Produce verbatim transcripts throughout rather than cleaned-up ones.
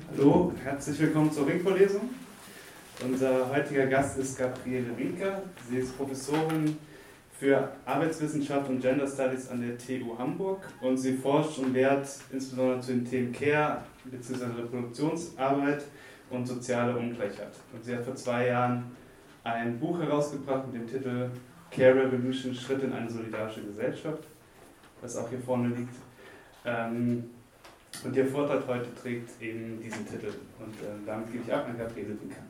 Hallo, herzlich willkommen zur Ringvorlesung. Unser heutiger Gast ist Gabriele Rinker. Sie ist Professorin für Arbeitswissenschaft und Gender Studies an der T U Hamburg und sie forscht und lehrt insbesondere zu den Themen Care bzw. Reproduktionsarbeit und soziale Ungleichheit. Und sie hat vor zwei Jahren ein Buch herausgebracht mit dem Titel Care Revolution, Schritt in eine solidarische Gesellschaft, das auch hier vorne liegt. Ähm, Und Ihr Vortrag heute trägt eben diesen Titel. Und äh, damit gebe ich ab an Gabriele Rinker.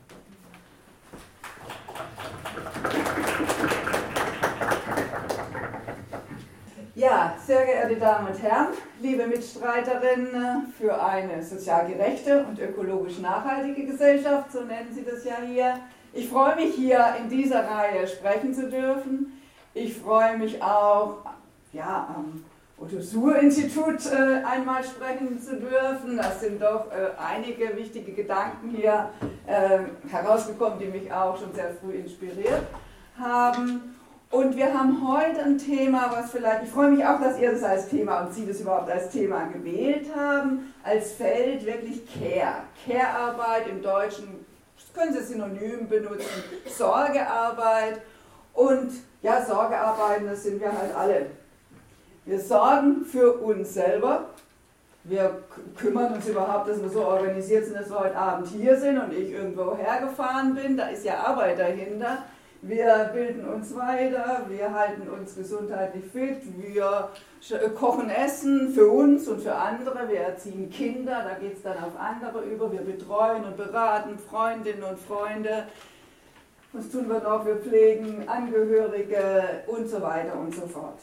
Ja, sehr geehrte Damen und Herren, liebe Mitstreiterinnen für eine sozial gerechte und ökologisch nachhaltige Gesellschaft, so nennen Sie das ja hier. Ich freue mich, hier in dieser Reihe sprechen zu dürfen. Ich freue mich auch, ja, am Otto-Suhr-Institut äh, einmal sprechen zu dürfen. Das sind doch äh, einige wichtige Gedanken hier äh, herausgekommen, die mich auch schon sehr früh inspiriert haben. Und wir haben heute ein Thema, was vielleicht, ich freue mich auch, dass ihr das als Thema und Sie das überhaupt als Thema gewählt haben, als Feld wirklich Care. Care-Arbeit im Deutschen, das können Sie synonym benutzen, Sorgearbeit. Und ja, Sorgearbeiten, das sind wir halt alle. Wir sorgen für uns selber, wir kümmern uns überhaupt, dass wir so organisiert sind, dass wir heute Abend hier sind und ich irgendwo hergefahren bin, da ist ja Arbeit dahinter. Wir bilden uns weiter, wir halten uns gesundheitlich fit, wir kochen Essen für uns und für andere, wir erziehen Kinder, da geht es dann auf andere über, wir betreuen und beraten Freundinnen und Freunde. Was tun wir noch? Wir pflegen Angehörige und so weiter und so fort.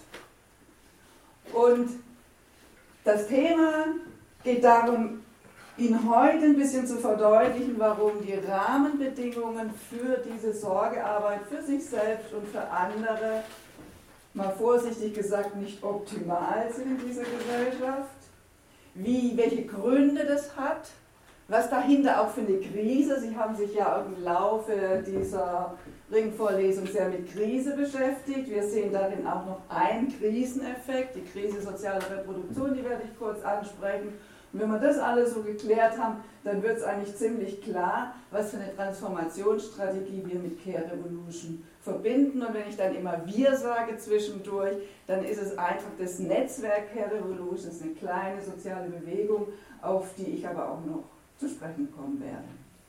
Und das Thema geht darum, Ihnen heute ein bisschen zu verdeutlichen, warum die Rahmenbedingungen für diese Sorgearbeit für sich selbst und für andere, mal vorsichtig gesagt, nicht optimal sind in dieser Gesellschaft, wie, welche Gründe das hat, was dahinter auch für eine Krise, Sie haben sich ja im Laufe dieser Ringvorlesung sehr mit Krise beschäftigt. Wir sehen darin auch noch einen Kriseneffekt, die Krise soziale Reproduktion, die werde ich kurz ansprechen. Und wenn wir das alles so geklärt haben, dann wird es eigentlich ziemlich klar, was für eine Transformationsstrategie wir mit Care Revolution verbinden. Und wenn ich dann immer wir sage zwischendurch, dann ist es einfach das Netzwerk Care Revolution, das ist eine kleine soziale Bewegung, auf die ich aber auch noch zu sprechen kommen werde.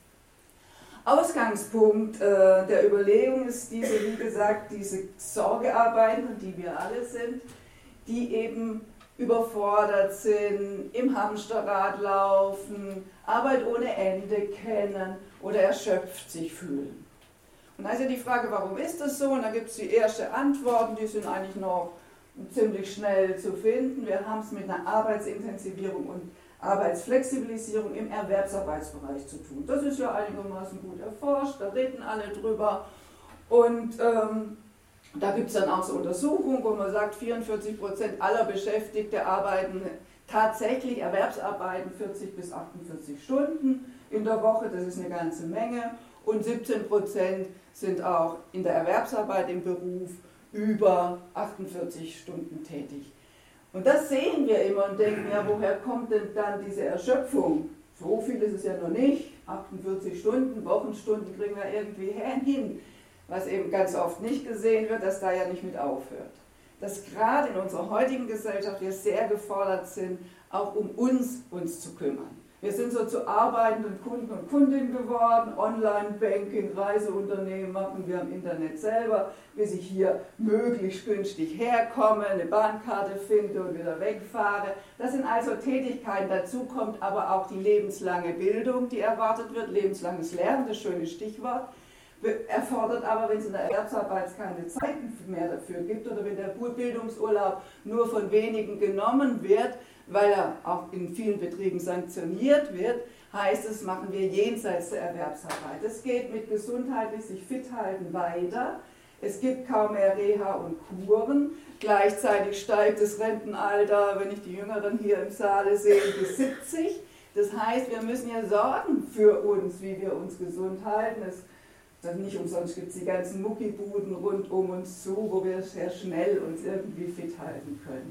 Ausgangspunkt äh, der Überlegung ist diese, wie gesagt, diese Sorgearbeiten, die wir alle sind, die eben überfordert sind, im Hamsterrad laufen, Arbeit ohne Ende kennen oder erschöpft sich fühlen. Und da ist ja die Frage, warum ist das so? Und da gibt es die ersten Antworten, die sind eigentlich noch ziemlich schnell zu finden. Wir haben es mit einer Arbeitsintensivierung und Arbeitsflexibilisierung im Erwerbsarbeitsbereich zu tun. Das ist ja einigermaßen gut erforscht, da reden alle drüber. Und ähm, da gibt es dann auch so Untersuchungen, wo man sagt, vierundvierzig Prozent aller Beschäftigten arbeiten tatsächlich, Erwerbsarbeiten vierzig bis achtundvierzig Stunden in der Woche, das ist eine ganze Menge. Und siebzehn Prozent sind auch in der Erwerbsarbeit im Beruf über achtundvierzig Stunden tätig. Und das sehen wir immer und denken, ja, woher kommt denn dann diese Erschöpfung? So viel ist es ja noch nicht, achtundvierzig Stunden, Wochenstunden kriegen wir irgendwie hin. Was eben ganz oft nicht gesehen wird, dass da ja nicht mit aufhört. Dass gerade in unserer heutigen Gesellschaft wir sehr gefordert sind, auch um uns, uns zu kümmern. Wir sind so zu arbeitenden Kunden und Kundinnen geworden, Online-Banking, Reiseunternehmen machen wir im Internet selber, bis ich hier möglichst günstig herkomme, eine Bahnkarte finde und wieder wegfahre. Das sind also Tätigkeiten, dazu kommt aber auch die lebenslange Bildung, die erwartet wird, lebenslanges Lernen, das schöne Stichwort. Erfordert aber, wenn es in der Erwerbsarbeit keine Zeit mehr dafür gibt oder wenn der Bildungsurlaub nur von wenigen genommen wird, weil er auch in vielen Betrieben sanktioniert wird, heißt es, machen wir jenseits der Erwerbsarbeit. Es geht mit gesundheitlich sich fit halten weiter. Es gibt kaum mehr Reha und Kuren. Gleichzeitig steigt das Rentenalter, wenn ich die Jüngeren hier im Saale sehe, bis siebzig. Das heißt, wir müssen ja sorgen für uns, wie wir uns gesund halten. Es Nicht umsonst gibt es die ganzen Muckibuden rund um uns zu, wo wir sehr schnell uns irgendwie fit halten können.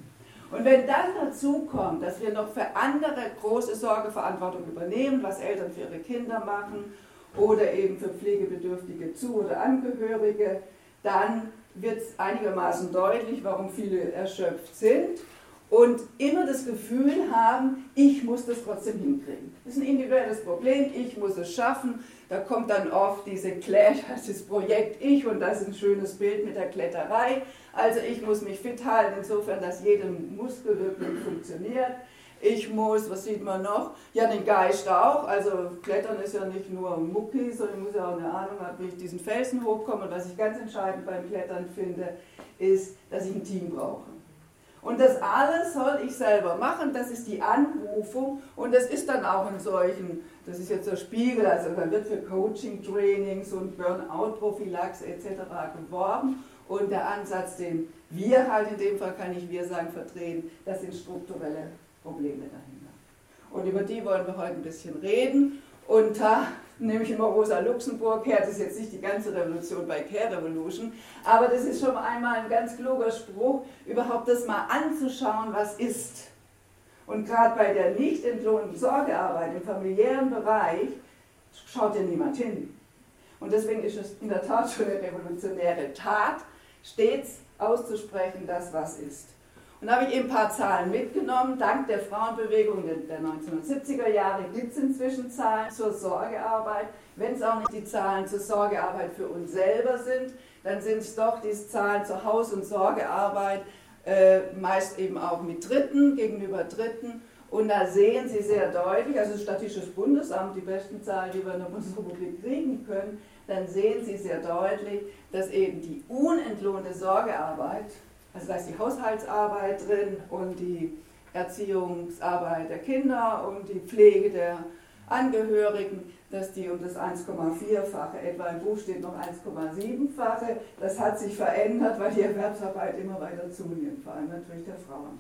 Und wenn dann dazu kommt, dass wir noch für andere große Sorgeverantwortung übernehmen, was Eltern für ihre Kinder machen oder eben für pflegebedürftige Zu- oder Angehörige, dann wird es einigermaßen deutlich, warum viele erschöpft sind und immer das Gefühl haben, ich muss das trotzdem hinkriegen. Das ist ein individuelles Problem, ich muss es schaffen. Da kommt dann oft diese Clash, das ist Projekt Ich und das ist ein schönes Bild mit der Kletterei. Also ich muss mich fit halten, insofern, dass jede Muskel wirklich funktioniert. Ich muss, was sieht man noch? Ja, den Geist auch. Also Klettern ist ja nicht nur Mucki, sondern ich muss ja auch eine Ahnung haben, wie ich diesen Felsen hochkomme. Und was ich ganz entscheidend beim Klettern finde, ist, dass ich ein Team brauche. Und das alles soll ich selber machen, das ist die Anrufung und das ist dann auch in solchen, das ist jetzt der Spiegel, also da wird für Coaching-Trainings und Burnout-Prophylaxe et cetera geworben und der Ansatz, den wir halt in dem Fall, kann ich wir sagen, vertreten, das sind strukturelle Probleme dahinter. Und über die wollen wir heute ein bisschen reden und da nehme ich immer Rosa Luxemburg her, das ist jetzt nicht die ganze Revolution bei Care Revolution, aber das ist schon einmal ein ganz kluger Spruch, überhaupt das mal anzuschauen, was ist. Und gerade bei der nicht entlohnten Sorgearbeit im familiären Bereich schaut ja niemand hin. Und deswegen ist es in der Tat schon eine revolutionäre Tat, stets auszusprechen, das was ist. Und da habe ich eben ein paar Zahlen mitgenommen. Dank der Frauenbewegung der neunzehnhundertsiebziger Jahre gibt es inzwischen Zahlen zur Sorgearbeit. Wenn es auch nicht die Zahlen zur Sorgearbeit für uns selber sind, dann sind es doch die Zahlen zur Haus- und Sorgearbeit, äh, meist eben auch mit Dritten, gegenüber Dritten. Und da sehen Sie sehr deutlich, also das Statistische Bundesamt, die besten Zahlen, die wir in der Bundesrepublik kriegen können, dann sehen Sie sehr deutlich, dass eben die unentlohnte Sorgearbeit, also da ist die Haushaltsarbeit drin und die Erziehungsarbeit der Kinder und die Pflege der Angehörigen, dass die um das eins Komma vier-fache, etwa im Buch steht noch eins Komma sieben-fache, das hat sich verändert, weil die Erwerbsarbeit immer weiter zunimmt, vor allem natürlich der Frauen.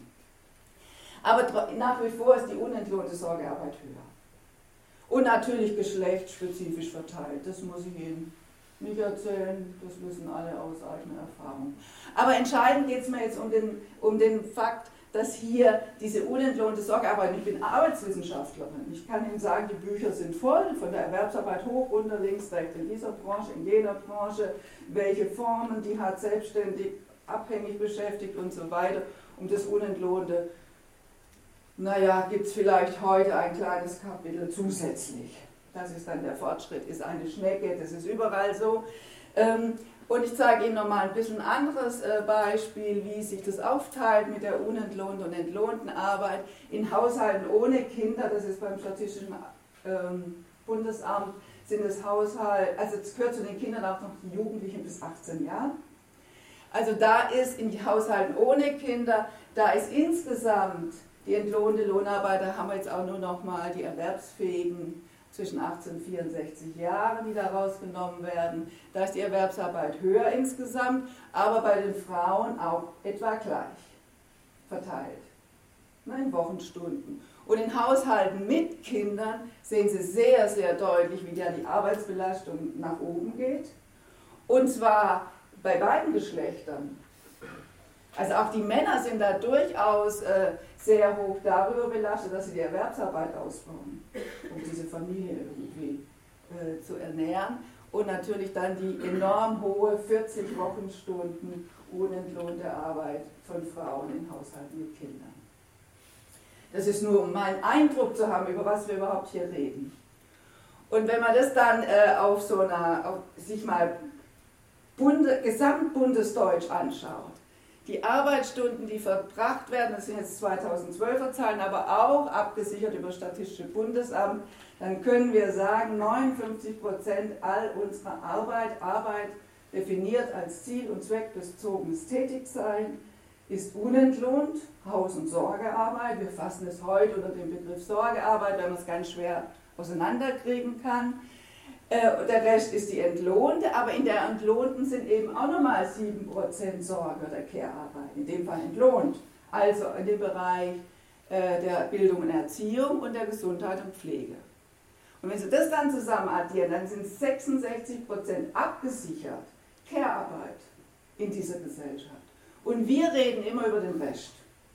Aber nach wie vor ist die unentlohnte Sorgearbeit höher. Und natürlich geschlechtsspezifisch verteilt, das muss ich Ihnen nicht erzählen, das wissen alle aus eigener Erfahrung. Aber entscheidend geht es mir jetzt um den, um den Fakt, dass hier diese unentlohnte Sorgearbeit, ich bin Arbeitswissenschaftlerin, ich kann Ihnen sagen, die Bücher sind voll, von der Erwerbsarbeit hoch, runter, links, rechts, in dieser Branche, in jeder Branche, welche Formen die hat, selbstständig, abhängig beschäftigt und so weiter, um das Unentlohnte. Naja, gibt es vielleicht heute ein kleines Kapitel zusätzlich. Das ist dann der Fortschritt, ist eine Schnecke, das ist überall so. Und ich zeige Ihnen nochmal ein bisschen anderes Beispiel, wie sich das aufteilt mit der unentlohnten und entlohnten Arbeit. In Haushalten ohne Kinder, das ist beim Statistischen Bundesamt, sind es Haushalte, also es gehört zu den Kindern auch noch die Jugendlichen bis achtzehn Jahren. Also da ist in Haushalten ohne Kinder, da ist insgesamt die entlohnte Lohnarbeit, da haben wir jetzt auch nur noch mal die Erwerbsfähigen zwischen achtzehn und vierundsechzig Jahren, die da rausgenommen werden. Da ist die Erwerbsarbeit höher insgesamt, aber bei den Frauen auch etwa gleich verteilt, in Wochenstunden. Und in Haushalten mit Kindern sehen Sie sehr, sehr deutlich, wie da die Arbeitsbelastung nach oben geht. Und zwar bei beiden Geschlechtern. Also auch die Männer sind da durchaus äh, sehr hoch darüber belastet, dass sie die Erwerbsarbeit ausbauen, um diese Familie irgendwie äh, zu ernähren. Und natürlich dann die enorm hohe vierzig Wochenstunden unentlohnte Arbeit von Frauen in Haushalten mit Kindern. Das ist nur, um mal einen Eindruck zu haben, über was wir überhaupt hier reden. Und wenn man das dann äh, auf so einer, auf, sich mal Bunde, gesamtbundesdeutsch anschaut, die Arbeitsstunden, die verbracht werden, das sind jetzt zweitausendzwölfer Zahlen, aber auch abgesichert über das Statistische Bundesamt, dann können wir sagen, neunundfünfzig Prozent all unserer Arbeit, Arbeit definiert als Ziel- und zweckbezogenes Tätigsein, ist unentlohnt, Haus- und Sorgearbeit. Wir fassen es heute unter dem Begriff Sorgearbeit, weil man es ganz schwer auseinanderkriegen kann. Der Rest ist die entlohnte, aber in der entlohnten sind eben auch nochmal sieben Prozent Sorge- oder Care-Arbeit, in dem Fall entlohnt. Also in dem Bereich der Bildung und Erziehung und der Gesundheit und Pflege. Und wenn Sie das dann zusammen addieren, dann sind sechsundsechzig Prozent abgesichert Care-Arbeit in dieser Gesellschaft. Und wir reden immer über den Rest.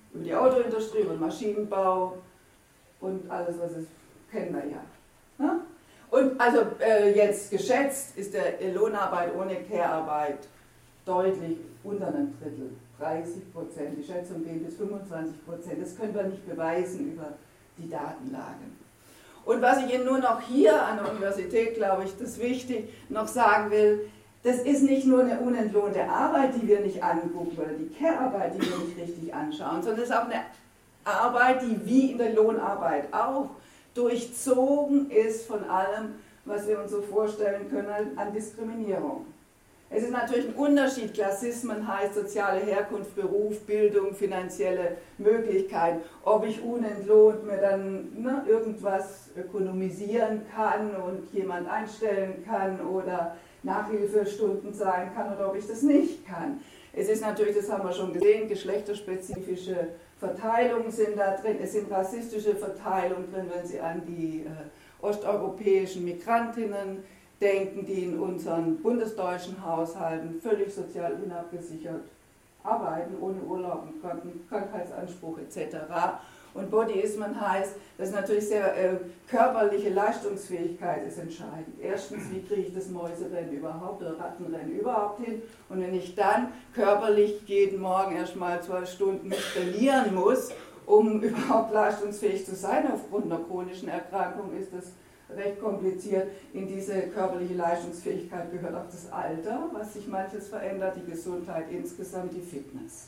über die Autoindustrie, über den Maschinenbau und alles, was es kennen wir ja. Ne? Und also äh, jetzt geschätzt ist der Lohnarbeit ohne Care-Arbeit deutlich unter einem Drittel, dreißig Prozent. Die Schätzung geht bis fünfundzwanzig Prozent. Das können wir nicht beweisen über die Datenlage. Und was ich Ihnen nur noch hier an der Universität, glaube ich, das wichtig noch sagen will, das ist nicht nur eine unentlohnte Arbeit, die wir nicht angucken, oder die Care-Arbeit, die wir nicht richtig anschauen, sondern es ist auch eine Arbeit, die wie in der Lohnarbeit auch durchzogen ist von allem, was wir uns so vorstellen können an Diskriminierung. Es ist natürlich ein Unterschied, Klassismen heißt soziale Herkunft, Beruf, Bildung, finanzielle Möglichkeiten, ob ich unentlohnt mir dann ne, irgendwas ökonomisieren kann und jemand einstellen kann oder Nachhilfestunden zahlen kann oder ob ich das nicht kann. Es ist natürlich, das haben wir schon gesehen, geschlechterspezifische Verteilungen sind da drin, es sind rassistische Verteilungen drin, wenn Sie an die äh, osteuropäischen Migrantinnen denken, die in unseren bundesdeutschen Haushalten völlig sozial unabgesichert arbeiten, ohne Urlaub und Kranken Krankheitsanspruch et cetera. Und Bodyismen heißt, dass natürlich sehr äh, körperliche Leistungsfähigkeit ist entscheidend. Erstens, wie kriege ich das Mäuserennen überhaupt oder Rattenrennen überhaupt hin? Und wenn ich dann körperlich jeden Morgen erstmal zwei Stunden nicht trainieren muss, um überhaupt leistungsfähig zu sein aufgrund einer chronischen Erkrankung, ist das recht kompliziert. In diese körperliche Leistungsfähigkeit gehört auch das Alter, was sich manches verändert, die Gesundheit insgesamt, die Fitness.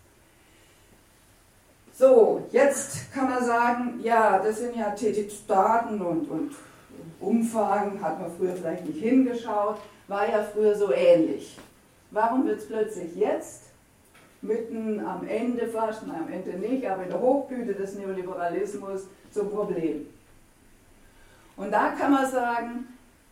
So, jetzt kann man sagen, ja, das sind ja Daten und, und Umfragen, hat man früher vielleicht nicht hingeschaut, war ja früher so ähnlich. Warum wird es plötzlich jetzt, mitten am Ende fast, nein, am Ende nicht, aber in der Hochblüte des Neoliberalismus zum Problem? Und da kann man sagen,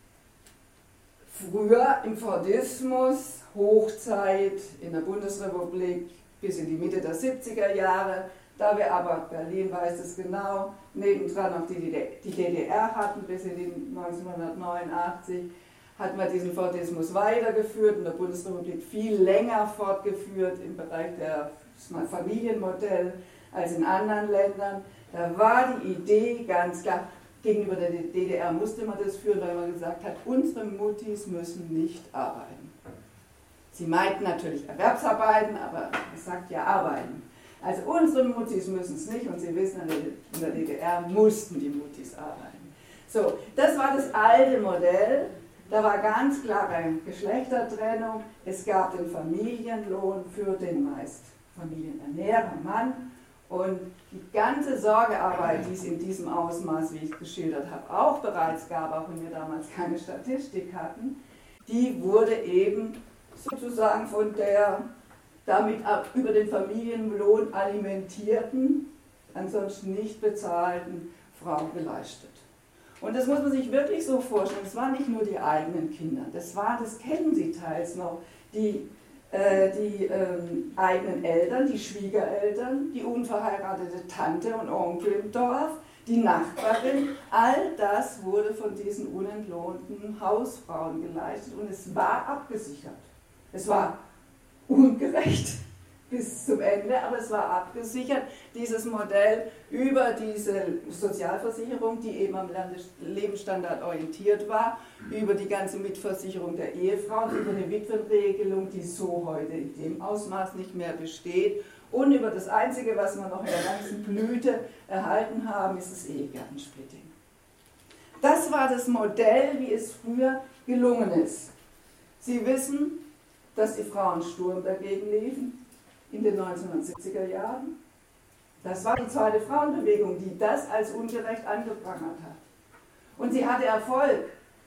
früher im Fordismus, Hochzeit in der Bundesrepublik bis in die Mitte der siebziger Jahre, da wir aber, Berlin weiß es genau, nebendran auch die D D R hatten bis in die neunzehnhundertneunundachtzig, hat man diesen Fordismus weitergeführt, in der Bundesrepublik viel länger fortgeführt im Bereich des Familienmodells als in anderen Ländern. Da war die Idee ganz klar, gegenüber der D D R musste man das führen, weil man gesagt hat, unsere Muttis müssen nicht arbeiten. Sie meinten natürlich Erwerbsarbeiten, aber es sagt ja arbeiten. Also unsere Muttis müssen es nicht und Sie wissen, in der D D R mussten die Muttis arbeiten. So, das war das alte Modell, da war ganz klare Geschlechtertrennung, es gab den Familienlohn für den meist Familienernährer Mann und die ganze Sorgearbeit, die es in diesem Ausmaß, wie ich es geschildert habe, auch bereits gab, auch wenn wir damals keine Statistik hatten, die wurde eben sozusagen von der damit ab über den Familienlohn alimentierten, ansonsten nicht bezahlten Frau geleistet. Und das muss man sich wirklich so vorstellen, es waren nicht nur die eigenen Kinder, das war, das kennen Sie teils noch, die, äh, die ähm, eigenen Eltern, die Schwiegereltern, die unverheiratete Tante und Onkel im Dorf, die Nachbarin, all das wurde von diesen unentlohnten Hausfrauen geleistet und es war abgesichert. Es war ungerecht bis zum Ende, aber es war abgesichert, dieses Modell über diese Sozialversicherung, die eben am Lebensstandard orientiert war, über die ganze Mitversicherung der Ehefrauen, über eine Witwenregelung, die so heute in dem Ausmaß nicht mehr besteht und über das Einzige, was wir noch in der ganzen Blüte erhalten haben, ist das Ehegattensplitting. Das war das Modell, wie es früher gelungen ist. Sie wissen, dass die Frauen Sturm dagegen liefen in den neunzehnhundertsiebziger Jahren. Das war die zweite Frauenbewegung, die das als ungerecht angeprangert hat. Und sie hatte Erfolg.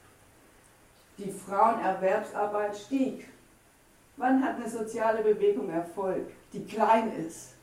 Die Frauenerwerbsarbeit stieg. Wann hat eine soziale Bewegung Erfolg, die klein ist?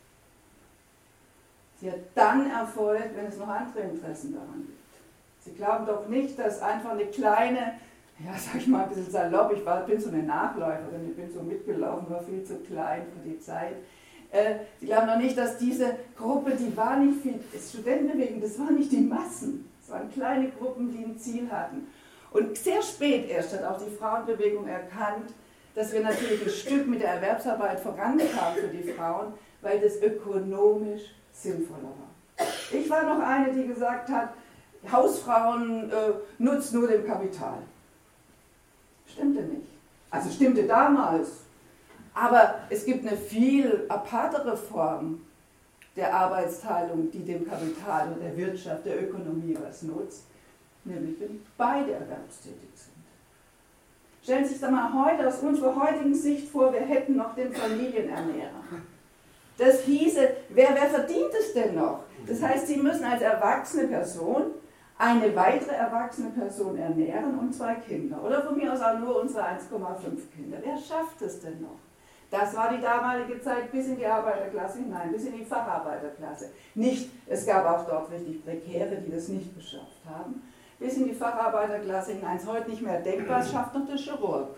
Sie hat dann Erfolg, wenn es noch andere Interessen daran gibt. Sie glauben doch nicht, dass einfach eine kleine, ja, sag ich mal ein bisschen salopp, ich war, bin so eine Nachläuferin, ich bin so mitgelaufen, war viel zu klein für die Zeit. Äh, Sie glauben doch nicht, dass diese Gruppe, die war nicht viel, Studentenbewegung, das waren nicht die Massen, es waren kleine Gruppen, die ein Ziel hatten. Und sehr spät erst hat auch die Frauenbewegung erkannt, dass wir natürlich ein Stück mit der Erwerbsarbeit vorankamen für die Frauen, weil das ökonomisch sinnvoller war. Ich war noch eine, die gesagt hat, Hausfrauen äh, nutzt nur dem Kapital. Stimmte nicht. Also stimmte damals. Aber es gibt eine viel apartere Form der Arbeitsteilung, die dem Kapital und der Wirtschaft, der Ökonomie was nutzt, nämlich wenn beide erwerbstätig sind. Stellen Sie sich doch mal heute aus unserer heutigen Sicht vor, wir hätten noch den Familienernährer. Das hieße, wer, wer verdient es denn noch? Das heißt, Sie müssen als erwachsene Person eine weitere erwachsene Person ernähren und zwei Kinder. Oder von mir aus auch nur unsere eins Komma fünf Kinder. Wer schafft es denn noch? Das war die damalige Zeit bis in die Arbeiterklasse hinein, bis in die Facharbeiterklasse. Nicht, es gab auch dort richtig Prekäre, die das nicht geschafft haben. Bis in die Facharbeiterklasse hinein. Ist heute nicht mehr denkbar, das schafft noch der Chirurg.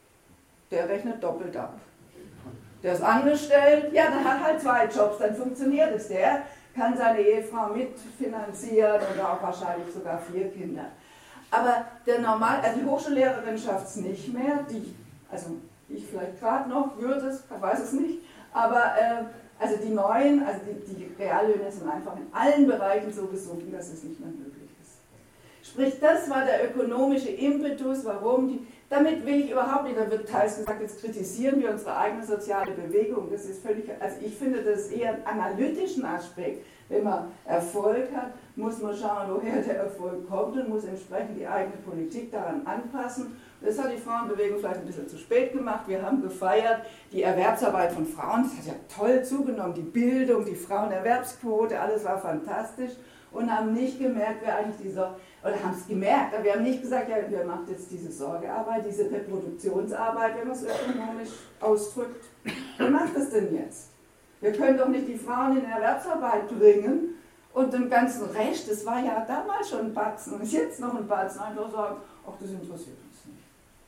Der rechnet doppelt ab. Der ist angestellt, ja, der hat halt zwei Jobs, dann funktioniert es. Der kann seine Ehefrau mitfinanzieren oder auch wahrscheinlich sogar vier Kinder. Aber der normal, also die Hochschullehrerin schafft es nicht mehr, die, also ich vielleicht gerade noch, würde es, ich weiß es nicht, aber äh, also die neuen, also die, die Reallöhne sind einfach in allen Bereichen so gesunken, dass es nicht mehr möglich ist. Sprich, das war der ökonomische Impetus, warum die, damit will ich überhaupt nicht, da wird teils gesagt, jetzt kritisieren wir unsere eigene soziale Bewegung, das ist völlig, also ich finde das eher einen analytischen Aspekt. Wenn man Erfolg hat, muss man schauen, woher der Erfolg kommt und muss entsprechend die eigene Politik daran anpassen. Das hat die Frauenbewegung vielleicht ein bisschen zu spät gemacht. Wir haben gefeiert, die Erwerbsarbeit von Frauen, das hat ja toll zugenommen, die Bildung, die Frauenerwerbsquote, alles war fantastisch und haben nicht gemerkt, wer eigentlich dieser, oder haben es gemerkt, aber wir haben nicht gesagt, ja, wer macht jetzt diese Sorgearbeit, diese Reproduktionsarbeit, wenn man es ökonomisch ausdrückt. Wer macht das denn jetzt? Wir können doch nicht die Frauen in Erwerbsarbeit bringen und den ganzen Rest, das war ja damals schon ein Batzen und ist jetzt noch ein Batzen, einfach sagen, ach, das interessiert uns nicht.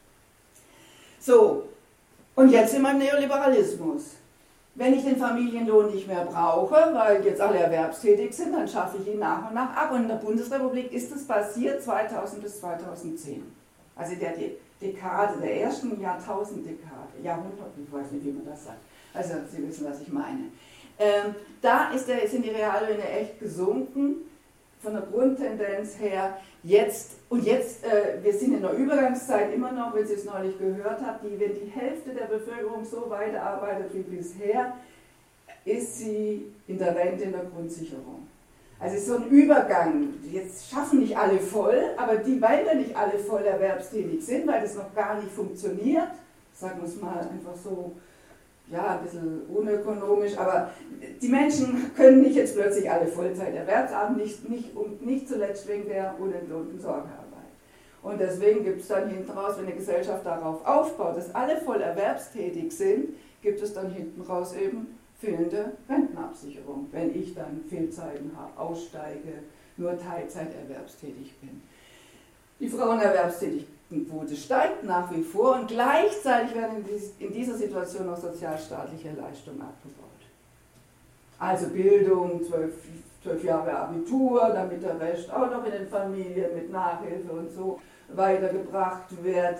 So, und jetzt sind wir im Neoliberalismus. Wenn ich den Familienlohn nicht mehr brauche, weil jetzt alle erwerbstätig sind, dann schaffe ich ihn nach und nach ab. Und in der Bundesrepublik ist es passiert zweitausend bis zweitausendzehn. Also der Dekade, der ersten Jahrtausenddekade, Jahrhundert, ich weiß nicht, wie man das sagt. Also Sie wissen, was ich meine. Ähm, da ist der, sind die Reallöhne echt gesunken, von der Grundtendenz her. Jetzt, und jetzt, äh, wir sind in der Übergangszeit immer noch, wenn Sie es neulich gehört haben, die, wenn die Hälfte der Bevölkerung so weiterarbeitet wie bisher, ist sie in der Rente, in der Grundsicherung. Also es ist so ein Übergang. Jetzt schaffen nicht alle voll, aber die, weil wir nicht alle voll erwerbstätig sind, weil das noch gar nicht funktioniert, sagen wir es mal einfach so, ja, ein bisschen unökonomisch, aber die Menschen können nicht jetzt plötzlich alle Vollzeit erwerbsarbeiten, nicht, nicht, und nicht zuletzt wegen der unentlohnten Sorgearbeit. Und deswegen gibt es dann hinten raus, wenn eine Gesellschaft darauf aufbaut, dass alle voll erwerbstätig sind, gibt es dann hinten raus eben fehlende Rentenabsicherung, wenn ich dann Fehlzeiten habe, aussteige, nur Teilzeit erwerbstätig bin. Die Frauenerwerbstätigenquote steigt nach wie vor und gleichzeitig werden in dieser Situation noch sozialstaatliche Leistungen abgebaut. Also Bildung, zwölf, zwölf Jahre Abitur, damit der Rest auch noch in den Familien mit Nachhilfe und so weitergebracht wird.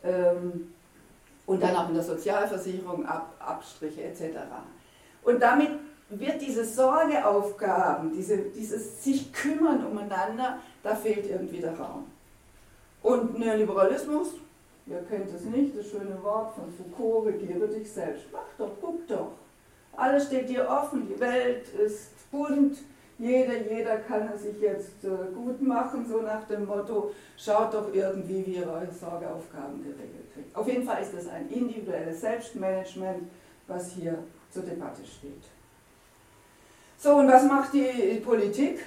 Und dann auch in der Sozialversicherung Ab, Abstriche et cetera. Und damit wird diese Sorgeaufgaben, diese, dieses sich kümmern umeinander, da fehlt irgendwie der Raum. Und Neoliberalismus, wer kennt es nicht, das schöne Wort von Foucault, regiere dich selbst. Mach doch, guck doch. Alles steht dir offen, die Welt ist bunt, jeder, jeder kann es sich jetzt äh, gut machen, so nach dem Motto, schaut doch irgendwie, wie ihr eure Sorgeaufgaben geregelt kriegt. Auf jeden Fall ist das ein individuelles Selbstmanagement, was hier zur Debatte steht. So, und was macht die Politik?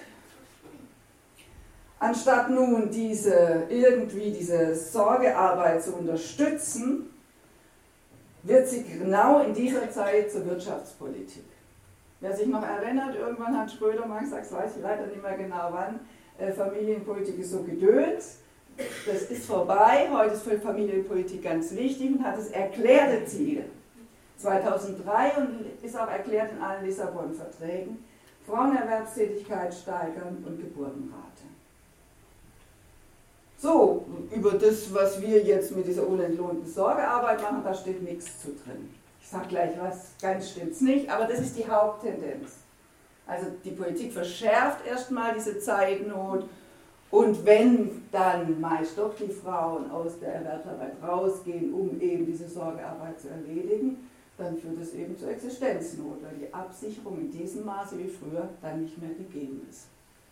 Anstatt nun diese, irgendwie diese Sorgearbeit zu unterstützen, wird sie genau in dieser Zeit zur Wirtschaftspolitik. Wer sich noch erinnert, irgendwann hat Schröder mal gesagt, das weiß ich leider nicht mehr genau wann, äh, Familienpolitik ist so gedöns, das ist vorbei, heute ist für Familienpolitik ganz wichtig und hat das erklärte Ziel. zweitausenddrei und ist auch erklärt in allen Lissabon-Verträgen, Frauenerwerbstätigkeit steigern und Geburtenrate. So, über das, was wir jetzt mit dieser unentlohnten Sorgearbeit machen, da steht nichts zu drin. Ich sage gleich was, ganz stimmt's nicht, aber das ist die Haupttendenz. Also die Politik verschärft erstmal diese Zeitnot und wenn dann meist doch die Frauen aus der Erwerbsarbeit rausgehen, um eben diese Sorgearbeit zu erledigen, dann führt es eben zur Existenznot, weil die Absicherung in diesem Maße wie früher dann nicht mehr gegeben ist.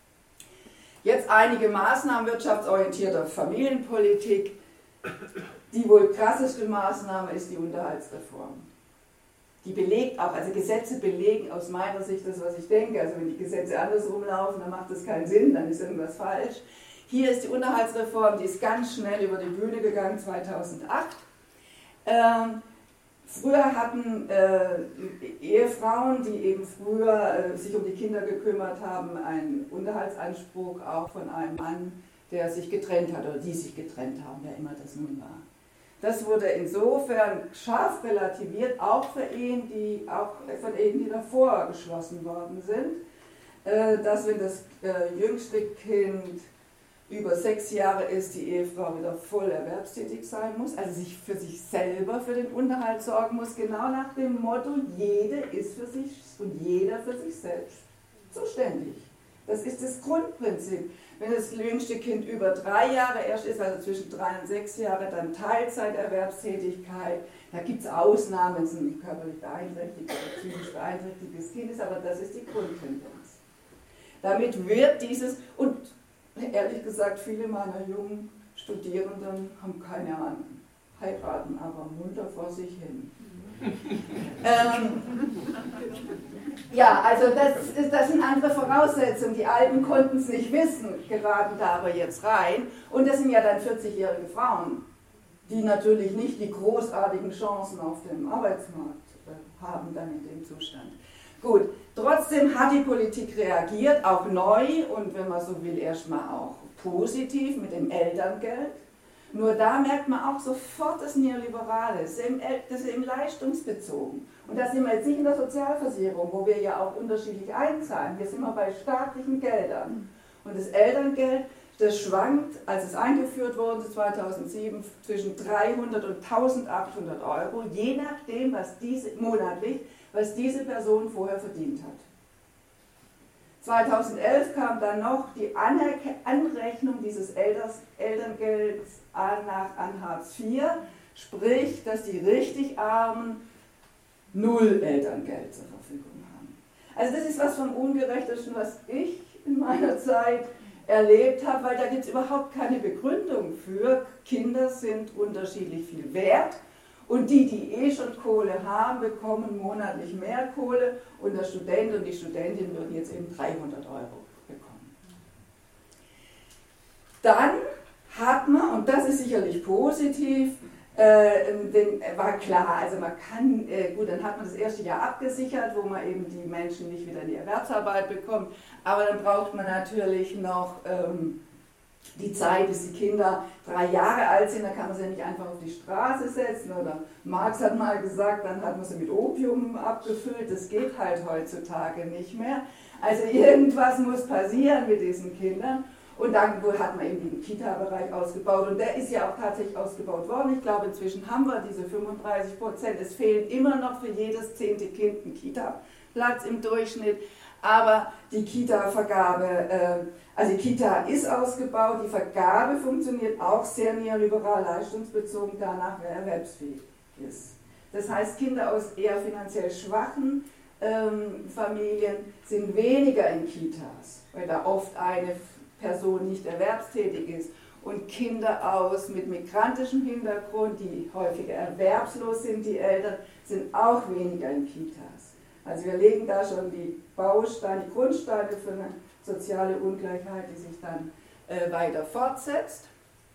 Jetzt einige Maßnahmen wirtschaftsorientierter Familienpolitik. Die wohl krasseste Maßnahme ist die Unterhaltsreform. Die belegt auch, also Gesetze belegen aus meiner Sicht das, was ich denke. Also wenn die Gesetze andersrum laufen, dann macht das keinen Sinn, dann ist irgendwas falsch. Hier ist die Unterhaltsreform, die ist ganz schnell über die Bühne gegangen, zweitausendacht. Ähm, früher hatten äh, Ehefrauen, die eben früher äh, sich um die Kinder gekümmert haben, einen Unterhaltsanspruch auch von einem Mann, der sich getrennt hat oder die sich getrennt haben, wer immer das nun war. Das wurde insofern scharf relativiert, auch für Ehen, die auch von Ehen, die davor geschlossen worden sind, dass wenn das jüngste Kind über sechs Jahre ist, die Ehefrau wieder voll erwerbstätig sein muss, also sich für sich selber für den Unterhalt sorgen muss, genau nach dem Motto, jede ist für sich und jeder für sich selbst zuständig. Das ist das Grundprinzip. Wenn das jüngste Kind über drei Jahre erst ist, also zwischen drei und sechs Jahre, dann Teilzeiterwerbstätigkeit. Da gibt es Ausnahmen, wenn es ein körperlich beeinträchtigtes oder psychisch beeinträchtigtes Kind ist, aber das ist die Grundtendenz. Damit wird dieses, und ehrlich gesagt, viele meiner jungen Studierenden haben keine Ahnung, heiraten aber munter vor sich hin. ähm, ja, also das, ist, das sind andere Voraussetzungen. Die Alten konnten es nicht wissen, geraten da aber jetzt rein. Und das sind ja dann vierzigjährige Frauen, die natürlich nicht die großartigen Chancen auf dem Arbeitsmarkt äh, haben dann in dem Zustand. Gut, trotzdem hat die Politik reagiert, auch neu und wenn man so will, erstmal auch positiv mit dem Elterngeld. Nur da merkt man auch sofort das Neoliberale, das ist eben leistungsbezogen. Und da sind wir jetzt nicht in der Sozialversicherung, wo wir ja auch unterschiedlich einzahlen. Hier sind wir bei staatlichen Geldern. Und das Elterngeld, das schwankt, als es eingeführt wurde zweitausendsieben, zwischen dreihundert und eintausendachthundert Euro, je nachdem, was diese, monatlich, was diese Person vorher verdient hat. zweitausendelf kam dann noch die Anrechnung dieses Elterngelds nach an Hartz vier, sprich, dass die richtig Armen null Elterngeld zur Verfügung haben. Also das ist was vom Ungerechtesten, was ich in meiner Zeit erlebt habe, weil da gibt es überhaupt keine Begründung für. Kinder sind unterschiedlich viel wert. Und die, die eh schon Kohle haben, bekommen monatlich mehr Kohle und der Student und die Studentin würden jetzt eben dreihundert Euro bekommen. Dann hat man, und das ist sicherlich positiv, äh, den, war klar, also man kann, äh, gut, dann hat man das erste Jahr abgesichert, wo man eben die Menschen nicht wieder in die Erwerbsarbeit bekommt, aber dann braucht man natürlich noch ähm, die Zeit, bis die Kinder drei Jahre alt sind, da kann man sie nicht einfach auf die Straße setzen. Oder Marx hat mal gesagt, dann hat man sie mit Opium abgefüllt. Das geht halt heutzutage nicht mehr. Also irgendwas muss passieren mit diesen Kindern. Und dann hat man eben den Kita-Bereich ausgebaut. Und der ist ja auch tatsächlich ausgebaut worden. Ich glaube, inzwischen haben wir diese fünfunddreißig Prozent. Es fehlen immer noch für jedes zehnte Kind ein Kita-Platz im Durchschnitt. Aber die Kita-Vergabe, äh, also die Kita ist ausgebaut, die Vergabe funktioniert auch sehr neoliberal, leistungsbezogen danach, wer erwerbsfähig ist. Das heißt, Kinder aus eher finanziell schwachen ähm, Familien sind weniger in Kitas, weil da oft eine Person nicht erwerbstätig ist. Und Kinder aus mit migrantischem Hintergrund, die häufiger erwerbslos sind, die Eltern, sind auch weniger in Kitas. Also wir legen da schon die Bausteine, die Grundsteine für eine soziale Ungleichheit, die sich dann äh, weiter fortsetzt.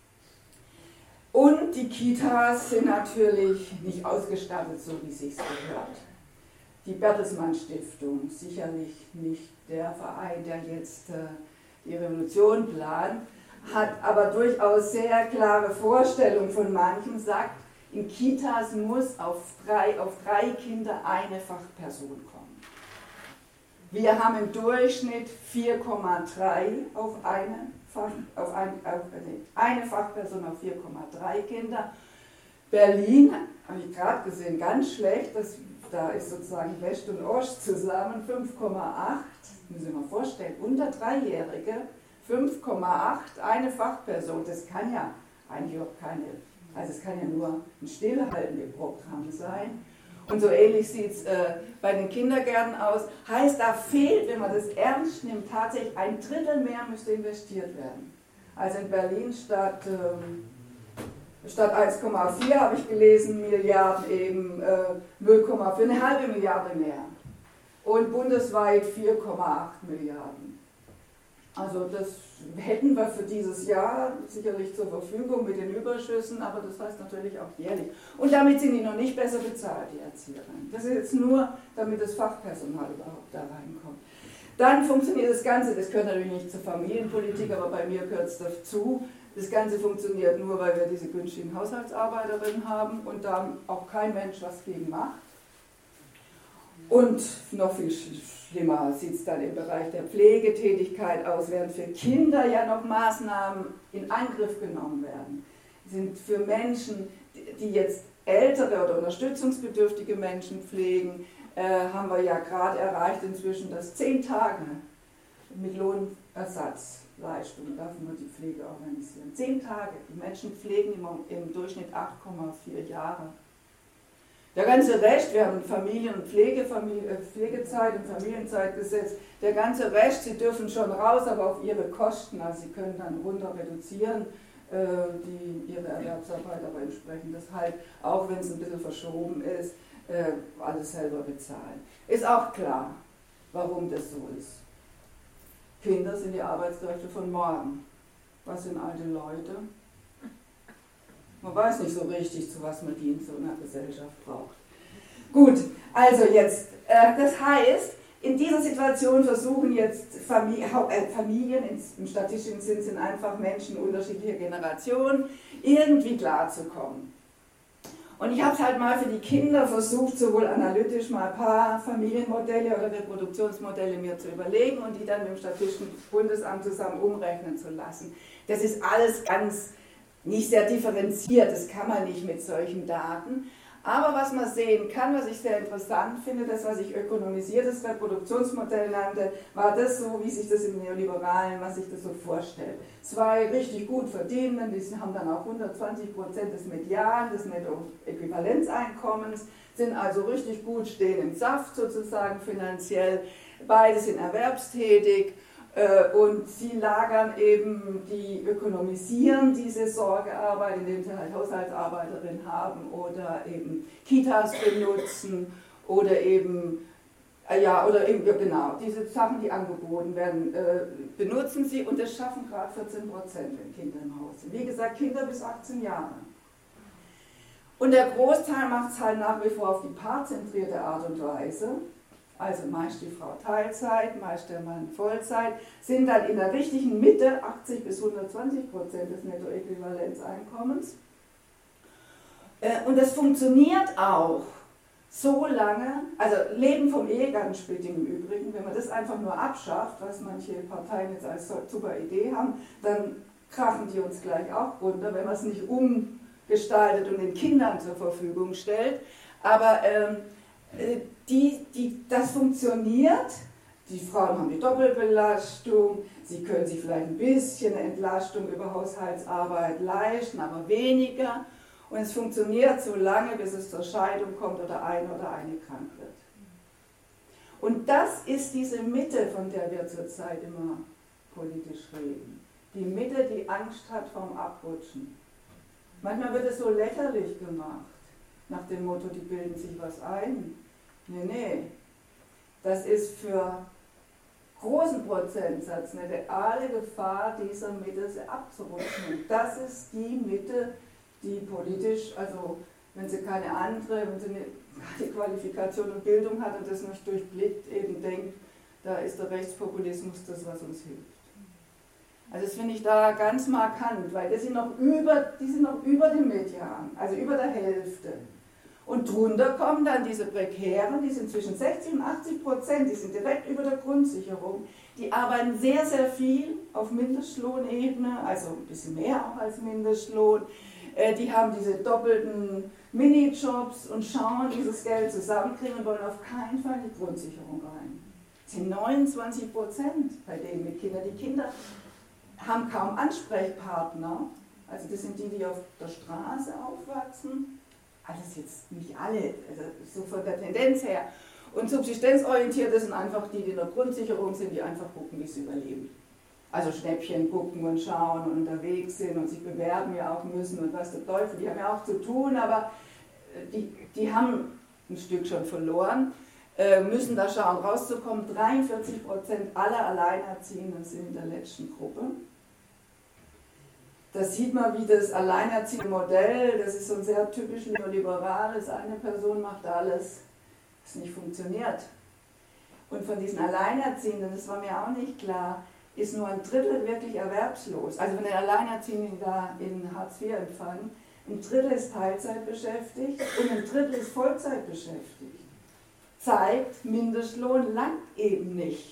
Und die Kitas sind natürlich nicht ausgestattet, so wie es sich gehört. Die Bertelsmann Stiftung, sicherlich nicht der Verein, der jetzt äh, die Revolution plant, hat aber durchaus sehr klare Vorstellungen von manchem, sagt, in Kitas muss auf drei, auf drei Kinder eine Fachperson kommen. Wir haben im Durchschnitt vier Komma drei auf eine, Fach, auf ein, auf eine, eine Fachperson auf vier Komma drei Kinder. Berlin, habe ich gerade gesehen, ganz schlecht, das, da ist sozusagen West und Ost zusammen fünf Komma acht, müssen Sie sich mal vorstellen, unter Dreijährige, fünf Komma acht, eine Fachperson, das kann ja eigentlich auch keine, also es kann ja nur ein stillhaltendes Programm sein. Und so ähnlich sieht es äh, bei den Kindergärten aus. Heißt, da fehlt, wenn man das ernst nimmt, tatsächlich ein Drittel mehr müsste investiert werden. Also in Berlin statt, ähm, statt eins Komma vier habe ich gelesen, Milliarden eben äh, null Komma vier, eine halbe Milliarde mehr. Und bundesweit vier Komma acht Milliarden. Also das hätten wir für dieses Jahr sicherlich zur Verfügung mit den Überschüssen, aber das heißt natürlich auch jährlich. Und damit sind die noch nicht besser bezahlt, die Erzieherinnen. Das ist jetzt nur, damit das Fachpersonal überhaupt da reinkommt. Dann funktioniert das Ganze, das gehört natürlich nicht zur Familienpolitik, aber bei mir gehört es dazu. Das Ganze funktioniert nur, weil wir diese günstigen Haushaltsarbeiterinnen haben und da auch kein Mensch was gegen macht. Und noch viel schlimmer sieht es dann im Bereich der Pflegetätigkeit aus, während für Kinder ja noch Maßnahmen in Angriff genommen werden. Sind für Menschen, die jetzt ältere oder unterstützungsbedürftige Menschen pflegen, äh, haben wir ja gerade erreicht inzwischen, dass zehn Tage mit Lohnersatzleistung darf man die Pflege organisieren. Zehn Tage. Die Menschen pflegen im, im Durchschnitt acht Komma vier Jahre. Der ganze Rest, wir haben Familien- und Pflege, Familie, Pflegezeit und Familienzeitgesetz, der ganze Rest, sie dürfen schon raus, aber auf ihre Kosten, also sie können dann runter reduzieren, äh, die, ihre Erwerbsarbeit, aber entsprechend das halt, auch wenn es ein bisschen verschoben ist, äh, alles selber bezahlen. Ist auch klar, warum das so ist. Kinder sind die Arbeitskräfte von morgen. Was sind alte Leute? Man weiß nicht so richtig, zu was man die in so einer Gesellschaft braucht. Gut, also jetzt, äh, das heißt, in dieser Situation versuchen jetzt Familie, äh, Familien, im statistischen Sinn sind einfach Menschen unterschiedlicher Generationen, irgendwie klarzukommen. Und ich habe es halt mal für die Kinder versucht, sowohl analytisch mal ein paar Familienmodelle oder Reproduktionsmodelle mir zu überlegen und die dann mit dem Statistischen Bundesamt zusammen umrechnen zu lassen. Das ist alles ganz nicht sehr differenziert, das kann man nicht mit solchen Daten. Aber was man sehen kann, was ich sehr interessant finde, das, was ich ökonomisiertes Reproduktionsmodell nannte, war das so, wie sich das im Neoliberalen, was sich das so vorstellt. Zwei richtig gut verdienenden, die haben dann auch hundertzwanzig Prozent des Median, des Nettoäquivalenzeinkommens, sind also richtig gut, stehen im Saft sozusagen finanziell, beide sind erwerbstätig. Und sie lagern eben, die ökonomisieren diese Sorgearbeit, indem sie halt Haushaltsarbeiterinnen haben oder eben Kitas benutzen oder eben, ja, oder eben, ja, genau, diese Sachen, die angeboten werden, äh, benutzen sie und das schaffen gerade vierzehn Prozent, wenn Kinder im Haus sind. Wie gesagt, Kinder bis achtzehn Jahre. Und der Großteil macht es halt nach wie vor auf die paarzentrierte Art und Weise. Also meist die Frau Teilzeit, meist der Mann Vollzeit, sind dann in der richtigen Mitte achtzig bis hundertzwanzig Prozent des Nettoäquivalenzeinkommens. Und das funktioniert auch so lange, also Leben vom Ehegattensplitting im Übrigen, wenn man das einfach nur abschafft, was manche Parteien jetzt als super Idee haben, dann krachen die uns gleich auch runter, wenn man es nicht umgestaltet und den Kindern zur Verfügung stellt. Aber ähm, Die, die, das funktioniert, die Frauen haben die Doppelbelastung, sie können sich vielleicht ein bisschen Entlastung über Haushaltsarbeit leisten, aber weniger. Und es funktioniert so lange, bis es zur Scheidung kommt oder ein oder eine krank wird. Und das ist diese Mitte, von der wir zurzeit immer politisch reden. Die Mitte, die Angst hat vorm Abrutschen. Manchmal wird es so lächerlich gemacht. Nach dem Motto, die bilden sich was ein. Nee, nee. Das ist für großen Prozentsatz eine reale Gefahr, dieser Mitte abzurutschen. Und das ist die Mitte, die politisch, also wenn sie keine andere, wenn sie keine Qualifikation und Bildung hat und das nicht durchblickt, eben denkt, da ist der Rechtspopulismus das, was uns hilft. Also das finde ich da ganz markant, weil die sind noch über, die sind noch über dem Median, also über der Hälfte. Und drunter kommen dann diese Prekären, die sind zwischen sechzig und achtzig Prozent, die sind direkt über der Grundsicherung. Die arbeiten sehr, sehr viel auf Mindestlohnebene, also ein bisschen mehr auch als Mindestlohn. äh, die haben diese doppelten Minijobs und schauen, dieses Geld zusammenkriegen und wollen auf keinen Fall die Grundsicherung rein. Das sind neunundzwanzig Prozent bei denen mit Kindern. Die Kinder haben kaum Ansprechpartner, also das sind die, die auf der Straße aufwachsen. Alles jetzt nicht alle, also so von der Tendenz her. Und subsistenzorientierte sind einfach die, die in der Grundsicherung sind, die einfach gucken, wie sie überleben. Also Schnäppchen gucken und schauen und unterwegs sind und sich bewerben ja auch müssen und was der Teufel, die haben ja auch zu tun, aber die, die haben ein Stück schon verloren, äh, müssen da schauen, rauszukommen. dreiundvierzig Prozent aller Alleinerziehenden sind in der letzten Gruppe. Da sieht man, wie das alleinerziehende Modell, das ist so ein sehr typisch neoliberales, eine Person macht alles, das nicht funktioniert. Und von diesen Alleinerziehenden, das war mir auch nicht klar, ist nur ein Drittel wirklich erwerbslos. Also von den Alleinerziehenden, die da in Hartz vier empfangen, ein Drittel ist Teilzeit beschäftigt und ein Drittel ist Vollzeit beschäftigt. Zeigt, Mindestlohn langt eben nicht.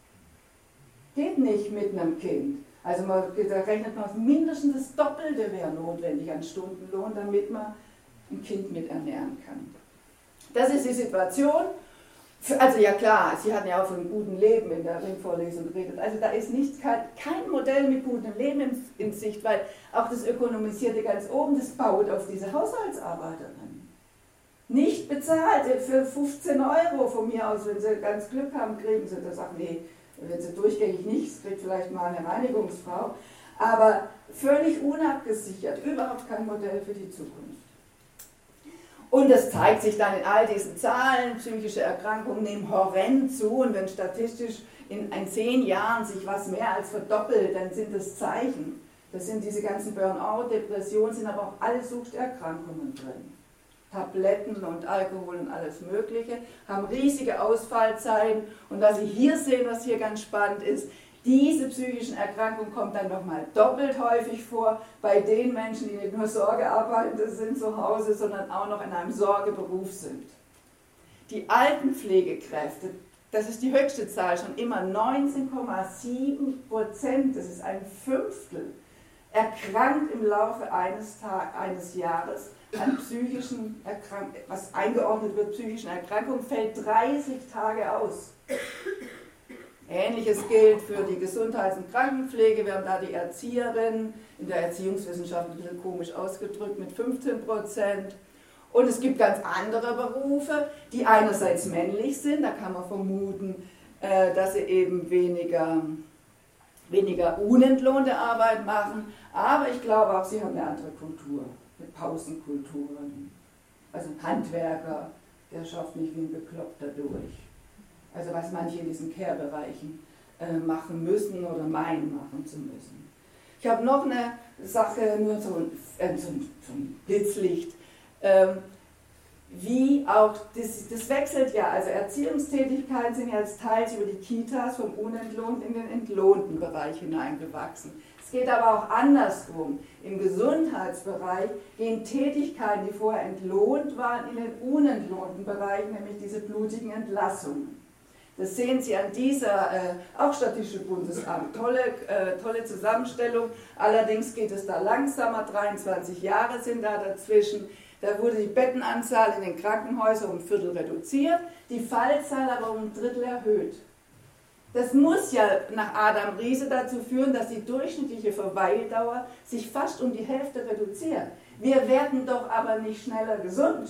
Geht nicht mit einem Kind. Also man, da rechnet man, mindestens das Doppelte wäre notwendig an Stundenlohn, damit man ein Kind mit ernähren kann. Das ist die Situation. Also ja klar, Sie hatten ja auch von einem guten Leben in der Ringvorlesung geredet. Also da ist nichts, kein, kein Modell mit gutem Leben in, in Sicht, weil auch das Ökonomisierte ganz oben, das baut auf diese Haushaltsarbeiterin. Nicht bezahlt, für fünfzehn Euro von mir aus, wenn Sie ganz Glück haben, kriegen Sie das. Ach nee, wenn Sie durchgängig nichts, kriegt vielleicht mal eine Reinigungsfrau. Aber völlig unabgesichert, überhaupt kein Modell für die Zukunft. Und das zeigt sich dann in all diesen Zahlen, psychische Erkrankungen nehmen horrend zu und wenn statistisch in, in zehn Jahren sich was mehr als verdoppelt, dann sind das Zeichen. Das sind diese ganzen Burnout, Depressionen, sind aber auch alle Suchterkrankungen drin. Tabletten und Alkohol und alles Mögliche, haben riesige Ausfallzeiten und was Sie hier sehen, was hier ganz spannend ist, diese psychischen Erkrankungen kommen dann nochmal doppelt häufig vor bei den Menschen, die nicht nur Sorgearbeitende sind zu Hause, sondern auch noch in einem Sorgeberuf sind. Die Altenpflegekräfte, das ist die höchste Zahl, schon immer neunzehn Komma sieben Prozent, das ist ein Fünftel, erkrankt im Laufe eines, Tag, eines Jahres an psychischen Erkrankungen, was eingeordnet wird, psychischen Erkrankungen, fällt dreißig Tage aus. Ähnliches gilt für die Gesundheits- und Krankenpflege. Wir haben da die Erzieherin, in der Erziehungswissenschaft ein bisschen komisch ausgedrückt, mit fünfzehn Prozent. Und es gibt ganz andere Berufe, die einerseits männlich sind, da kann man vermuten, dass sie eben weniger, weniger unentlohnte Arbeit machen, aber ich glaube auch, sie haben eine andere Kultur, eine Pausenkultur. Also ein Handwerker, der schafft nicht wie ein Bekloppter durch. Also was manche in diesen Care-Bereichen äh, machen müssen oder meinen machen zu müssen. Ich habe noch eine Sache, nur so ein, äh, so ein, so ein Blitzlicht, ähm, wie auch, das, das wechselt ja, also Erziehungstätigkeiten sind ja jetzt teils über die Kitas vom unentlohnten in den entlohnten Bereich hineingewachsen. Es geht aber auch andersrum. Im Gesundheitsbereich gehen Tätigkeiten, die vorher entlohnt waren, in den unentlohnten Bereich, nämlich diese blutigen Entlassungen. Das sehen Sie an dieser, äh, auch Statistische Bundesamt, tolle, äh, tolle Zusammenstellung, allerdings geht es da langsamer, dreiundzwanzig Jahre sind da dazwischen. Da wurde die Bettenanzahl in den Krankenhäusern um ein Viertel reduziert, die Fallzahl aber um ein Drittel erhöht. Das muss ja nach Adam Riese dazu führen, dass die durchschnittliche Verweildauer sich fast um die Hälfte reduziert. Wir werden doch aber nicht schneller gesund,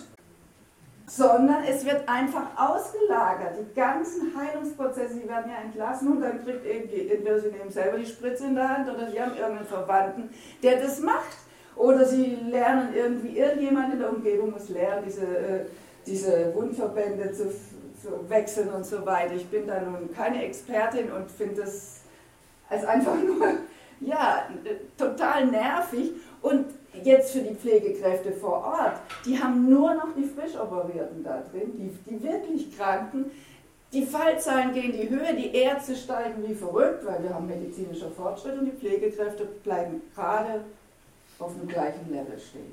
sondern es wird einfach ausgelagert. Die ganzen Heilungsprozesse, die werden ja entlassen und dann kriegt irgendwie, entweder sie nehmen selber die Spritze in der Hand oder sie haben irgendeinen Verwandten, der das macht. Oder sie lernen irgendwie, irgendjemand in der Umgebung muss lernen, diese, äh, diese Wundverbände zu, zu wechseln und so weiter. Ich bin da nun keine Expertin und finde das als einfach nur, ja, total nervig. Und jetzt für die Pflegekräfte vor Ort, die haben nur noch die Frischoperierten da drin, die, die wirklich Kranken. Die Fallzahlen gehen in die Höhe, die Ärzte steigen wie verrückt, weil wir haben medizinischer Fortschritt und die Pflegekräfte bleiben gerade auf dem gleichen Level stehen.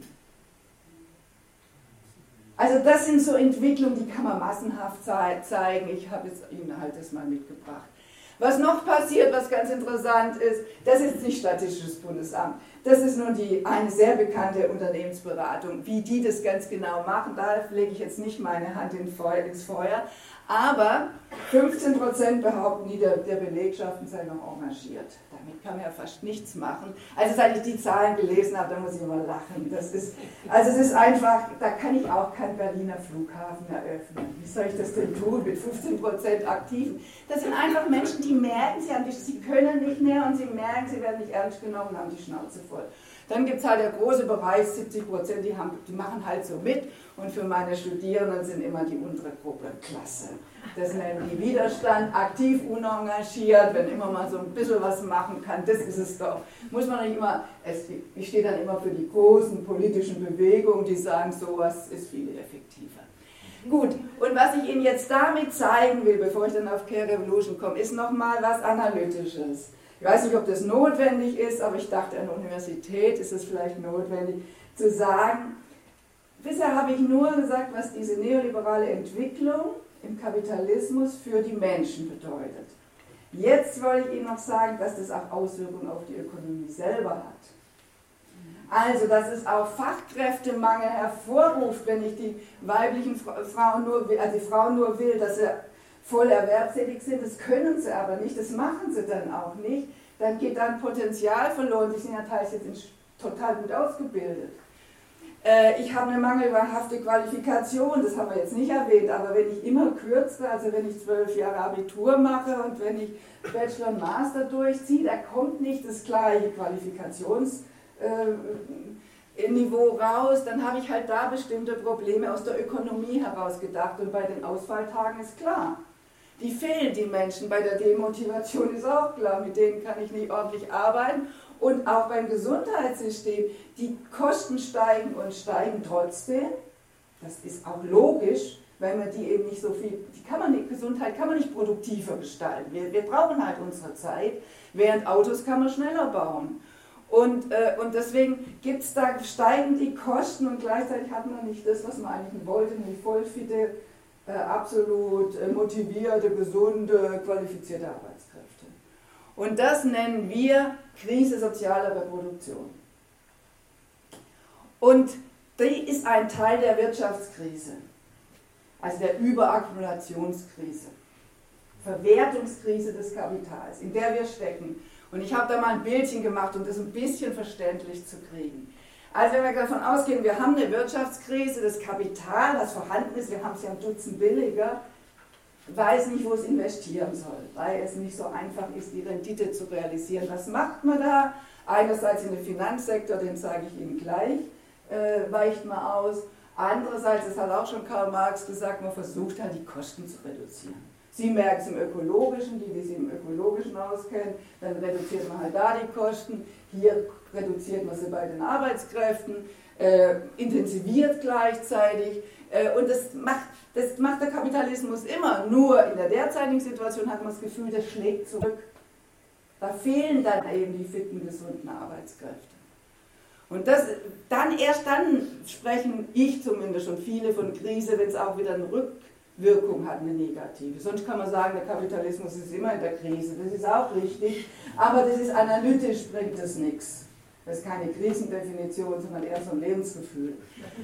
Also das sind so Entwicklungen, die kann man massenhaft zeigen. Ich habe jetzt Ihnen halt das mal mitgebracht. Was noch passiert, was ganz interessant ist, das ist nicht Statistisches Bundesamt. Das ist nun die, eine sehr bekannte Unternehmensberatung. Wie die das ganz genau machen, da lege ich jetzt nicht meine Hand ins Feuer. Aber fünfzehn Prozent behaupten die der, der Belegschaften seien noch engagiert. Damit kann man ja fast nichts machen. Also seit ich die Zahlen gelesen habe, da muss ich immer lachen. Das ist, also es ist einfach, da kann ich auch keinen Berliner Flughafen eröffnen. Wie soll ich das denn tun mit fünfzehn Prozent Aktiven? Das sind einfach Menschen, die merken, sie, haben die, sie können nicht mehr und sie merken, sie werden nicht ernst genommen und haben die Schnauze voll. Dann gibt es halt der große Bereich, siebzig Prozent, die, haben, die machen halt so mit. Und für meine Studierenden sind immer die untere Gruppe klasse. Das nennen die Widerstand, aktiv, unengagiert, wenn immer mal so ein bisschen was machen kann, das ist es doch. Muss man nicht immer, es, ich stehe dann immer für die großen politischen Bewegungen, die sagen, sowas ist viel effektiver. Gut, und was ich Ihnen jetzt damit zeigen will, bevor ich dann auf Care Revolution komme, ist nochmal was Analytisches. Ich weiß nicht, ob das notwendig ist, aber ich dachte, an der Universität ist es vielleicht notwendig, zu sagen, bisher habe ich nur gesagt, was diese neoliberale Entwicklung im Kapitalismus für die Menschen bedeutet. Jetzt wollte ich Ihnen noch sagen, dass das auch Auswirkungen auf die Ökonomie selber hat. Also, dass es auch Fachkräftemangel hervorruft, wenn ich die weiblichen Frauen nur, also die Frauen nur will, dass sie voll erwerbstätig sind, das können sie aber nicht, das machen sie dann auch nicht, dann geht dann Potenzial verloren, die sind ja teils jetzt total gut ausgebildet. Äh, ich habe eine mangelhafte Qualifikation, das haben wir jetzt nicht erwähnt, aber wenn ich immer kürze, also wenn ich zwölf Jahre Abitur mache und wenn ich Bachelor und Master durchziehe, da kommt nicht das gleiche Qualifikationsniveau äh, raus, dann habe ich halt da bestimmte Probleme aus der Ökonomie heraus gedacht und bei den Ausfalltagen ist klar. Die fehlen die Menschen, bei der Demotivation ist auch klar, mit denen kann ich nicht ordentlich arbeiten. Und auch beim Gesundheitssystem, die Kosten steigen und steigen trotzdem. Das ist auch logisch, weil man die eben nicht so viel, die kann man nicht, Gesundheit kann man nicht produktiver gestalten. Wir, wir brauchen halt unsere Zeit, während Autos kann man schneller bauen. Und, äh, und deswegen gibt's da, steigen die Kosten und gleichzeitig hat man nicht das, was man eigentlich wollte, nämlich vollfitte, äh, absolut äh, motivierte, gesunde, qualifizierte Arbeitskräfte. Und das nennen wir Krise sozialer Reproduktion. Und die ist ein Teil der Wirtschaftskrise, also der Überakkumulationskrise, Verwertungskrise des Kapitals, in der wir stecken. Und ich habe da mal ein Bildchen gemacht, um das ein bisschen verständlich zu kriegen. Also wenn wir davon ausgehen, wir haben eine Wirtschaftskrise, das Kapital, das vorhanden ist, wir haben es ja ein Dutzend billiger, weiß nicht, wo es investieren soll, weil es nicht so einfach ist, die Rendite zu realisieren. Was macht man da? Einerseits in den Finanzsektor, den sage ich Ihnen gleich, äh, weicht man aus. Andererseits, das hat auch schon Karl Marx gesagt, man versucht halt die Kosten zu reduzieren. Sie merken es im Ökologischen, die, die sich im Ökologischen auskennen, dann reduziert man halt da die Kosten, hier reduziert man sie bei den Arbeitskräften, äh, intensiviert gleichzeitig äh, und das macht, das macht der Kapitalismus immer, nur in der derzeitigen Situation hat man das Gefühl, das schlägt zurück. Da fehlen dann eben die fitten, gesunden Arbeitskräfte. Und das, dann, erst dann sprechen ich zumindest und viele von Krise, wenn es auch wieder eine Rückwirkung hat, eine negative. Sonst kann man sagen, der Kapitalismus ist immer in der Krise, das ist auch richtig, aber das ist analytisch, bringt das nichts. Das ist keine Krisendefinition, sondern eher so ein Lebensgefühl.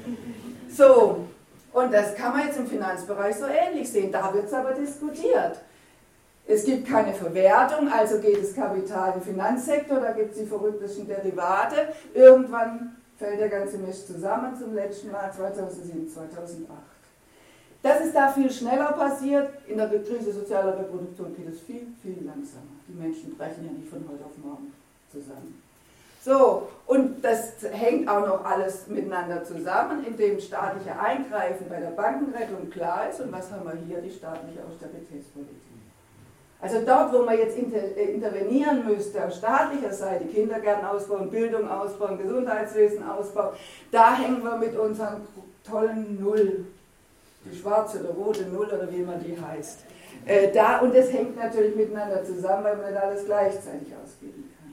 So, und das kann man jetzt im Finanzbereich so ähnlich sehen, da wird es aber diskutiert. Es gibt keine Verwertung, also geht das Kapital im Finanzsektor, da gibt es die verrücktesten Derivate. Irgendwann fällt der ganze Mist zusammen, zum letzten Mal zweitausendsieben, zweitausendacht. Das ist da viel schneller passiert, in der Krise sozialer Reproduktion geht es viel, viel langsamer. Die Menschen brechen ja nicht von heute auf morgen zusammen. So, und das hängt auch noch alles miteinander zusammen, indem staatliche Eingreifen bei der Bankenrettung klar ist. Und was haben wir hier? Die staatliche Austeritätspolitik. Also dort, wo man jetzt inter, intervenieren müsste, auf staatlicher Seite, Kindergärten ausbauen, Bildung ausbauen, Gesundheitswesen ausbauen, da hängen wir mit unseren tollen Null, die schwarze oder rote Null oder wie man die heißt. Äh, da, und das hängt natürlich miteinander zusammen, weil man nicht alles gleichzeitig ausgeben kann.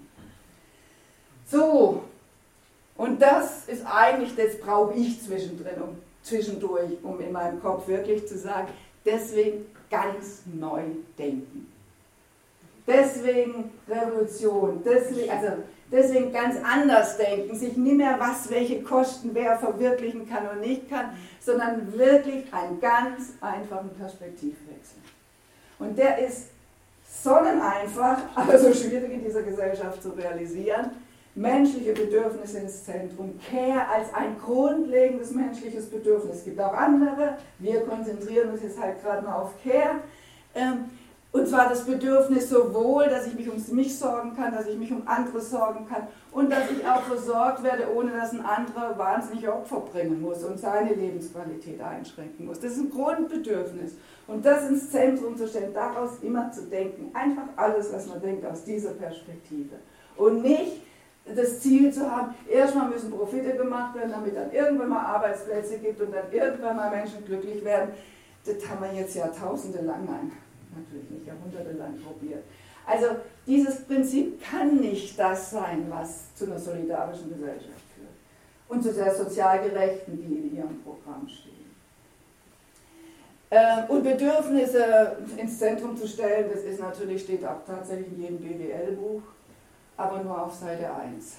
So, und das ist eigentlich, das brauche ich zwischendrin, um, zwischendurch, um in meinem Kopf wirklich zu sagen, deswegen ganz neu denken. Deswegen Revolution, deswegen, also deswegen ganz anders denken, sich nicht mehr, was welche Kosten wer verwirklichen kann und nicht kann, sondern wirklich einen ganz einfachen Perspektivwechsel. Und der ist sonneneinfach, aber so schwierig in dieser Gesellschaft zu realisieren. Menschliche Bedürfnisse ins Zentrum, Care als ein grundlegendes menschliches Bedürfnis. Es gibt auch andere, wir konzentrieren uns jetzt halt gerade mal auf Care. Und zwar das Bedürfnis sowohl, dass ich mich um mich sorgen kann, dass ich mich um andere sorgen kann und dass ich auch versorgt werde, ohne dass ein anderer wahnsinnige Opfer bringen muss und seine Lebensqualität einschränken muss. Das ist ein Grundbedürfnis. Und das ins Zentrum zu stellen, daraus immer zu denken, einfach alles, was man denkt, aus dieser Perspektive. Und nicht das Ziel zu haben, erstmal müssen Profite gemacht werden, damit dann irgendwann mal Arbeitsplätze gibt und dann irgendwann mal Menschen glücklich werden. Das haben wir jetzt Jahrtausende lang, nein, natürlich nicht Jahrhunderte lang probiert. Also dieses Prinzip kann nicht das sein, was zu einer solidarischen Gesellschaft führt und zu der sozial gerechten, die in ihrem Programm stehen. Und Bedürfnisse ins Zentrum zu stellen, das ist natürlich, steht auch tatsächlich in jedem B W L-Buch, aber nur auf Seite eins.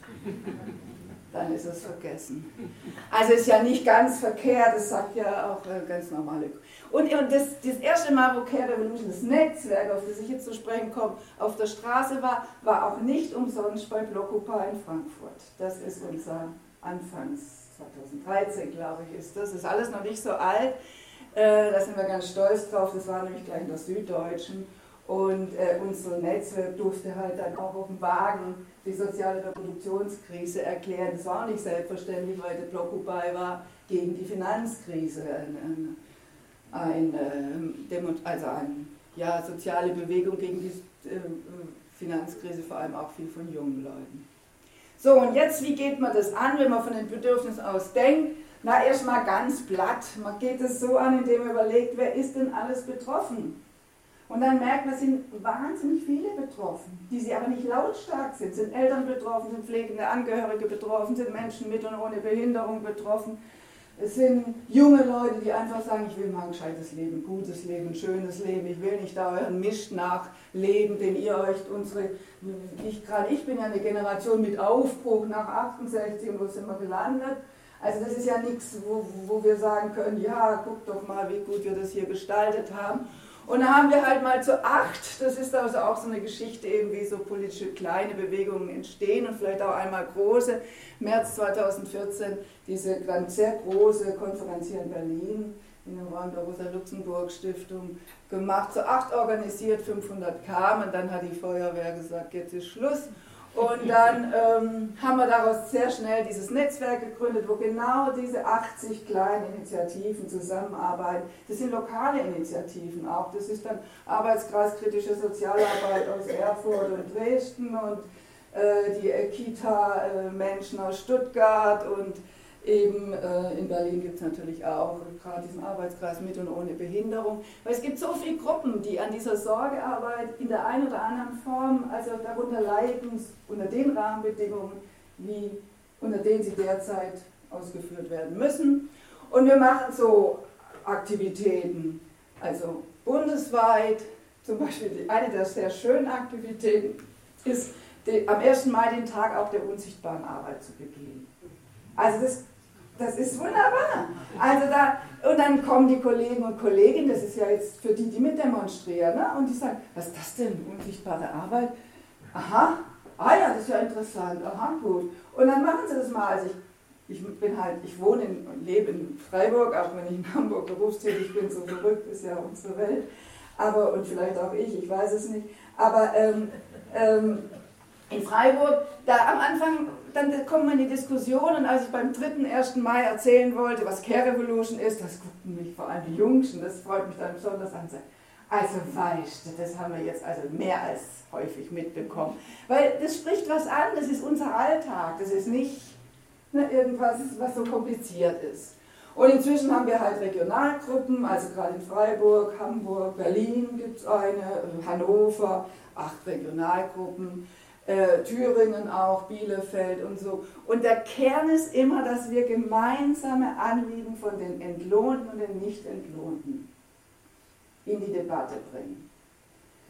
Dann ist es vergessen. Also ist ja nicht ganz verkehrt, das sagt ja auch ganz normale. Und, und das, das erste Mal, wo Care Revolution, das Netzwerk, auf das ich jetzt zu sprechen komme, auf der Straße war, war auch nicht umsonst bei Blockupy in Frankfurt. Das ist unser Anfangs zweitausenddreizehn, glaube ich, ist das. Das ist alles noch nicht so alt. Äh, da sind wir ganz stolz drauf, das war nämlich gleich in der Süddeutschen. Und äh, unser Netzwerk durfte halt dann auch auf dem Wagen die soziale Reproduktionskrise erklären. Das war auch nicht selbstverständlich, weil der Blockupy war gegen die Finanzkrise. Ein, ein, ein, also eine ja, soziale Bewegung gegen die äh, Finanzkrise, vor allem auch viel von jungen Leuten. So, und jetzt, wie geht man das an, wenn man von den Bedürfnissen aus denkt? Na, erstmal ganz platt. Man geht es so an, indem man überlegt, wer ist denn alles betroffen? Und dann merkt man, es sind wahnsinnig viele betroffen, die sie aber nicht lautstark sind. Sind Eltern betroffen, sind pflegende Angehörige betroffen, sind Menschen mit und ohne Behinderung betroffen. Es sind junge Leute, die einfach sagen, ich will mal ein gescheites Leben, ein gutes Leben, ein schönes Leben. Ich will nicht da euren Mist nachleben, den ihr euch unsere, ich gerade, ich bin ja eine Generation mit Aufbruch nach achtundsechzig und wo sind wir gelandet? Also das ist ja nichts, wo, wo wir sagen können, ja, guck doch mal, wie gut wir das hier gestaltet haben. Und da haben wir halt mal zu acht, das ist also auch so eine Geschichte, eben wie so politische kleine Bewegungen entstehen und vielleicht auch einmal große. März zweitausendvierzehn diese ganz sehr große Konferenz hier in Berlin, in dem Rahmen der Rosa-Luxemburg-Stiftung gemacht, zu acht organisiert, fünfhundert kamen, dann hat die Feuerwehr gesagt, jetzt ist Schluss. Und dann ähm, haben wir daraus sehr schnell dieses Netzwerk gegründet, wo genau diese achtzig kleinen Initiativen zusammenarbeiten. Das sind lokale Initiativen auch. Das ist dann Arbeitskreis Kritische Sozialarbeit aus Erfurt und Dresden und äh, die äh, Kita-Menschen aus Stuttgart und eben äh, in Berlin gibt es natürlich auch gerade diesen Arbeitskreis mit und ohne Behinderung. Weil es gibt so viele Gruppen, die an dieser Sorgearbeit in der einen oder anderen Form, also darunter leiden, unter den Rahmenbedingungen, wie, unter denen sie derzeit ausgeführt werden müssen. Und wir machen so Aktivitäten, also bundesweit, zum Beispiel die, eine der sehr schönen Aktivitäten ist, die, am ersten Mai den Tag auch der unsichtbaren Arbeit zu begehen. Also das Das ist wunderbar. Also da, und dann kommen die Kollegen und Kolleginnen, das ist ja jetzt für die, die mitdemonstrieren, ne? Und die sagen, was ist das denn, unsichtbare Arbeit? Aha, ah ja, das ist ja interessant, aha, gut. Und dann machen sie das mal. Also ich, ich bin halt, ich wohne in, und lebe in Freiburg, auch wenn ich in Hamburg berufstätig bin, so verrückt ist ja unsere Welt. Aber, und vielleicht auch ich, ich weiß es nicht. Aber ähm, ähm, in Freiburg, da am Anfang, dann kommt man in die Diskussion und als ich beim dritten ersten Mai erzählen wollte, was Care Revolution ist, das guckten mich vor allem die Jungschen, das freut mich dann besonders an. Also weißt du, das haben wir jetzt also mehr als häufig mitbekommen. Weil das spricht was an, das ist unser Alltag, das ist nicht ne, irgendwas, was so kompliziert ist. Und inzwischen haben wir halt Regionalgruppen, also gerade in Freiburg, Hamburg, Berlin gibt es eine, Hannover, acht Regionalgruppen. Äh, Thüringen auch, Bielefeld und so. Und der Kern ist immer, dass wir gemeinsame Anliegen von den Entlohnten und den Nicht-Entlohnten in die Debatte bringen.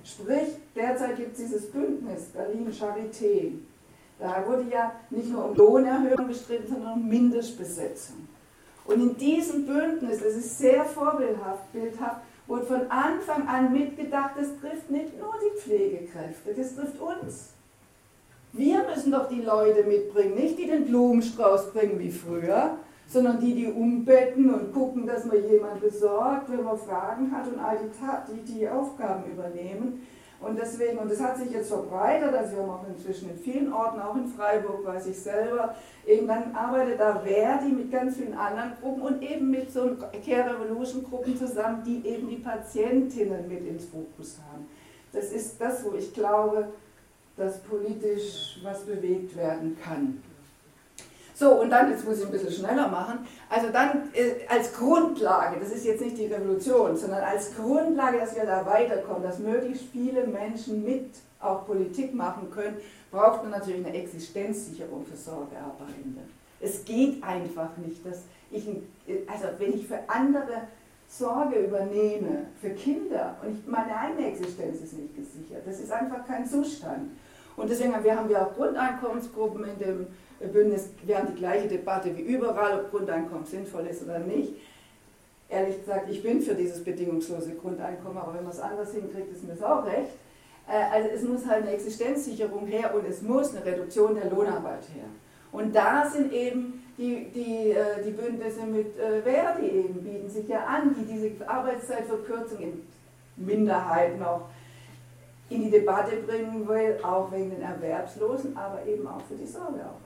Sprich, derzeit gibt es dieses Bündnis Berlin-Charité. Da wurde ja nicht nur um Lohnerhöhung gestritten, sondern um Mindestbesetzung. Und in diesem Bündnis, das ist sehr vorbildhaft, bildhaft, wurde von Anfang an mitgedacht, das trifft nicht nur die Pflegekräfte, das trifft uns. Wir müssen doch die Leute mitbringen, nicht die den Blumenstrauß bringen wie früher, sondern die, die umbetten und gucken, dass man jemand besorgt, wenn man Fragen hat und all die, die, die Aufgaben übernehmen. Und deswegen, und das hat sich jetzt verbreitert, also wir haben auch inzwischen in vielen Orten, auch in Freiburg, weiß ich selber, eben dann arbeitet da Verdi mit ganz vielen anderen Gruppen und eben mit so Care Revolution Gruppen zusammen, die eben die Patientinnen mit ins Fokus haben. Das ist das, wo ich glaube, dass politisch was bewegt werden kann. So, und dann, jetzt muss ich ein bisschen schneller machen, also dann äh, als Grundlage, das ist jetzt nicht die Revolution, sondern als Grundlage, dass wir da weiterkommen, dass möglichst viele Menschen mit auch Politik machen können, braucht man natürlich eine Existenzsicherung für Sorgearbeitende. Es geht einfach nicht, dass ich, also wenn ich für andere Sorge übernehme, für Kinder, und ich, meine eigene Existenz ist nicht gesichert, das ist einfach kein Zustand. Und deswegen haben wir, haben wir auch Grundeinkommensgruppen in dem Bündnis, wir haben die gleiche Debatte wie überall, ob Grundeinkommen sinnvoll ist oder nicht. Ehrlich gesagt, ich bin für dieses bedingungslose Grundeinkommen, aber wenn man es anders hinkriegt, ist mir das auch recht. Also es muss halt eine Existenzsicherung her und es muss eine Reduktion der Lohnarbeit her. Und da sind eben die, die, die Bündnisse mit Verdi eben, bieten sich ja an, die diese Arbeitszeitverkürzung in Minderheit noch in die Debatte bringen will, auch wegen den Erwerbslosen, aber eben auch für die Sorgearbeit.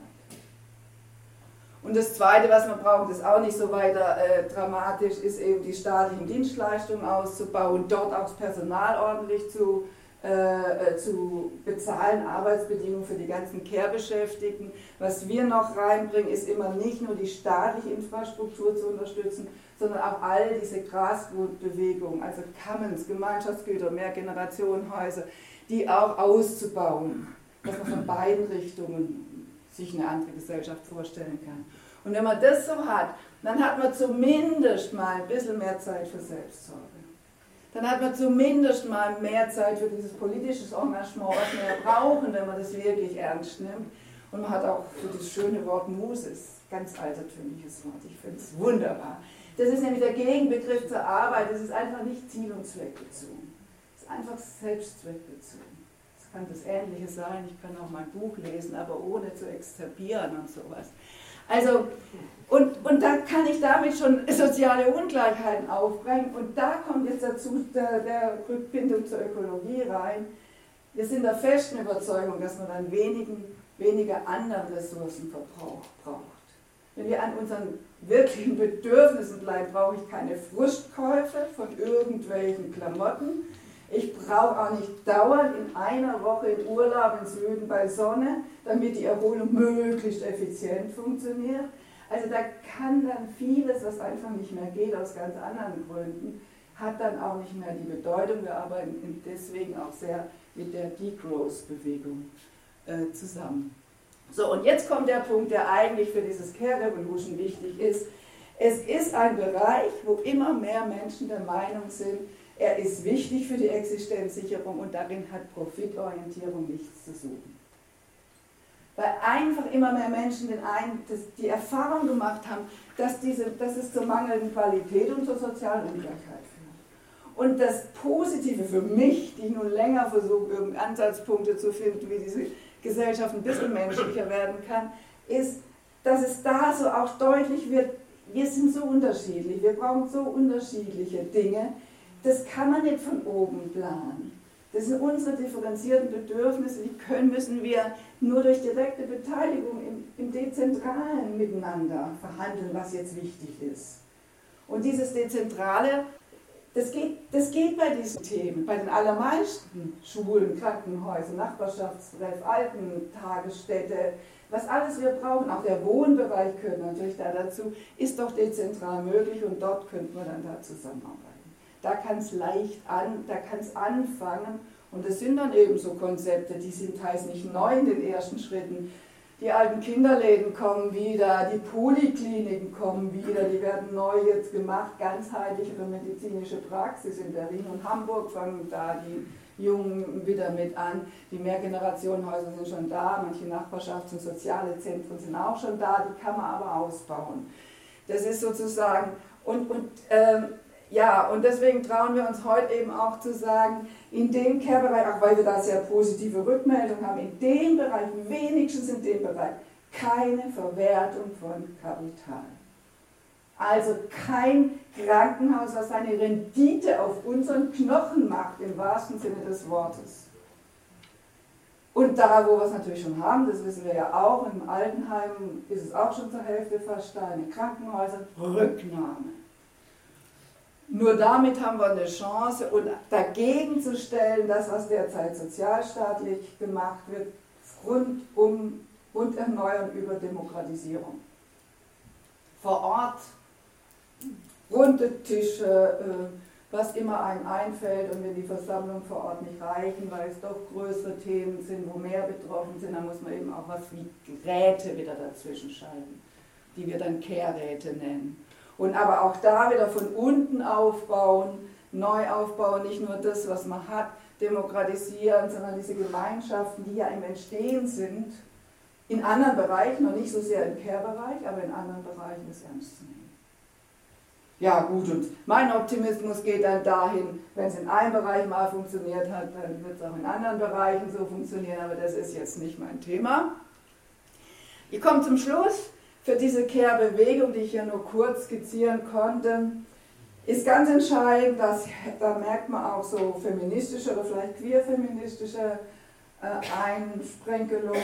Und das Zweite, was man braucht, ist auch nicht so weiter äh, dramatisch, ist eben die staatlichen Dienstleistungen auszubauen, dort auch das Personal ordentlich zu, äh, zu bezahlen, Arbeitsbedingungen für die ganzen Care-Beschäftigten. Was wir noch reinbringen, ist immer nicht nur die staatliche Infrastruktur zu unterstützen, sondern auch all diese Grassroot-Bewegungen, also Commons, Gemeinschaftsgüter, Mehrgenerationenhäuser, die auch auszubauen, dass man von beiden Richtungen sich eine andere Gesellschaft vorstellen kann. Und wenn man das so hat, dann hat man zumindest mal ein bisschen mehr Zeit für Selbstsorge. Dann hat man zumindest mal mehr Zeit für dieses politische Engagement, was wir ja brauchen, wenn man das wirklich ernst nimmt. Und man hat auch für das schöne Wort Muses, ganz altertümliches Wort, ich finde es wunderbar. Das ist nämlich der Gegenbegriff zur Arbeit, das ist einfach nicht ziel- und zweckbezogen. Es ist einfach selbstzweckbezogen. Es kann das Ähnliche sein, ich kann auch mein Buch lesen, aber ohne zu exzerpieren und sowas. Also, und, und da kann ich damit schon soziale Ungleichheiten aufbringen und da kommt jetzt dazu der, der Rückbindung zur Ökologie rein. Wir sind der festen Überzeugung, dass man dann wenigen, weniger anderen Ressourcenverbrauch braucht. Wenn wir an unseren wirklichen Bedürfnissen bleiben, brauche ich keine Frustkäufe von irgendwelchen Klamotten. Ich brauche auch nicht dauernd in einer Woche in Urlaub in Süden bei Sonne, damit die Erholung möglichst effizient funktioniert. Also da kann dann vieles, was einfach nicht mehr geht, aus ganz anderen Gründen, hat dann auch nicht mehr die Bedeutung. Wir arbeiten deswegen auch sehr mit der Degrowth-Bewegung äh, zusammen. So, und jetzt kommt der Punkt, der eigentlich für dieses Care Revolution wichtig ist. Es ist ein Bereich, wo immer mehr Menschen der Meinung sind, er ist wichtig für die Existenzsicherung und darin hat Profitorientierung nichts zu suchen. Weil einfach immer mehr Menschen den einen, das, die Erfahrung gemacht haben, dass, diese, dass es zur mangelnden Qualität und zur sozialen Ungleichheit führt. Und das Positive für mich, die ich nun länger versuche, irgendeine Ansatzpunkte zu finden, wie diese Gesellschaft ein bisschen menschlicher werden kann, ist, dass es da so auch deutlich wird, wir sind so unterschiedlich, wir brauchen so unterschiedliche Dinge, das kann man nicht von oben planen. Das sind unsere differenzierten Bedürfnisse, die können, müssen wir nur durch direkte Beteiligung im, im Dezentralen miteinander verhandeln, was jetzt wichtig ist. Und dieses Dezentrale, das geht, das geht bei diesen Themen, bei den allermeisten Schulen, Krankenhäusern, Nachbarschaftstreff, Altentagesstätte, was alles wir brauchen, auch der Wohnbereich gehört natürlich da dazu, ist doch dezentral möglich und dort könnte man dann da zusammenarbeiten. Da kann es leicht an, da kann es anfangen und das sind dann eben so Konzepte, die sind teils nicht neu in den ersten Schritten. Die alten Kinderläden kommen wieder, die Polikliniken kommen wieder, die werden neu jetzt gemacht, ganzheitliche medizinische Praxis in Berlin und Hamburg fangen da die Jungen wieder mit an. Die Mehrgenerationenhäuser sind schon da, manche Nachbarschafts- und soziale Zentren sind auch schon da, die kann man aber ausbauen. Das ist sozusagen, und, und ähm, ja, und deswegen trauen wir uns heute eben auch zu sagen, in dem Care-Bereich, auch weil wir da sehr positive Rückmeldungen haben, in dem Bereich, wenigstens in dem Bereich, keine Verwertung von Kapital. Also kein Krankenhaus, was seine Rendite auf unseren Knochen macht, im wahrsten Sinne des Wortes. Und da, wo wir es natürlich schon haben, das wissen wir ja auch, im Altenheim ist es auch schon zur Hälfte fast da, in den Krankenhäusern, Rücknahme. Nur damit haben wir eine Chance, und dagegen zu stellen, das, was derzeit sozialstaatlich gemacht wird, rund um und erneuern über Demokratisierung. Vor Ort, runde Tische, was immer einem einfällt, und wenn die Versammlungen vor Ort nicht reichen, weil es doch größere Themen sind, wo mehr betroffen sind, dann muss man eben auch was wie Räte wieder dazwischen schalten, die wir dann Care-Räte nennen. Und aber auch da wieder von unten aufbauen, neu aufbauen, nicht nur das, was man hat, demokratisieren, sondern diese Gemeinschaften, die ja im Entstehen sind, in anderen Bereichen, noch nicht so sehr im Care-Bereich, aber in anderen Bereichen es ernst zu nehmen. Ja gut, und mein Optimismus geht dann dahin, wenn es in einem Bereich mal funktioniert hat, dann wird es auch in anderen Bereichen so funktionieren, aber das ist jetzt nicht mein Thema. Ich komme zum Schluss. Für diese Care-Bewegung, die ich hier nur kurz skizzieren konnte, ist ganz entscheidend, dass, da merkt man auch so feministische oder vielleicht queer-feministische äh, Einsprenkelungen,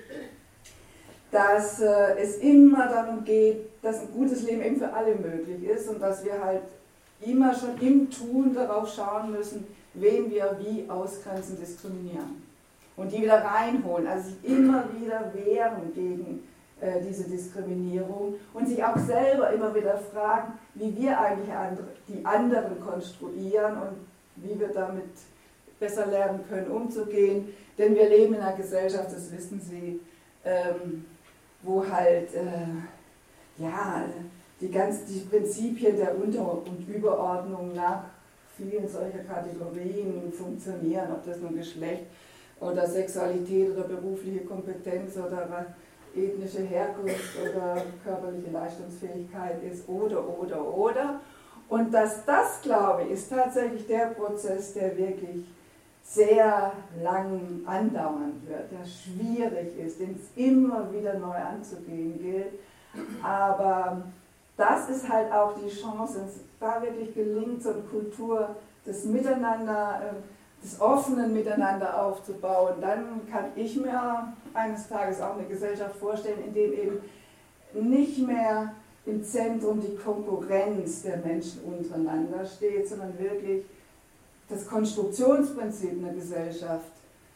dass äh, es immer darum geht, dass ein gutes Leben eben für alle möglich ist und dass wir halt immer schon im Tun darauf schauen müssen, wen wir wie ausgrenzen, diskriminieren und die wieder reinholen, also sich immer wieder wehren gegen äh, diese Diskriminierung und sich auch selber immer wieder fragen, wie wir eigentlich andere, die anderen konstruieren und wie wir damit besser lernen können, umzugehen, denn wir leben in einer Gesellschaft, das wissen Sie, ähm, wo halt äh, ja, die ganzen die Prinzipien der Unter- und Überordnung nach vielen solcher Kategorien funktionieren, ob das nun Geschlecht oder Sexualität oder berufliche Kompetenz oder ethnische Herkunft oder körperliche Leistungsfähigkeit ist oder, oder, oder. Und dass das, glaube ich, ist tatsächlich der Prozess, der wirklich sehr lang andauern wird, der schwierig ist, den es immer wieder neu anzugehen gilt. Aber das ist halt auch die Chance, wenn es da wirklich gelingt, so eine Kultur des Miteinander, des offenen Miteinander aufzubauen, dann kann ich mir eines Tages auch eine Gesellschaft vorstellen, in dem eben nicht mehr im Zentrum die Konkurrenz der Menschen untereinander steht, sondern wirklich das Konstruktionsprinzip einer Gesellschaft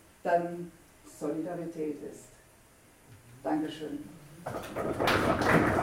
dann Solidarität ist. Dankeschön.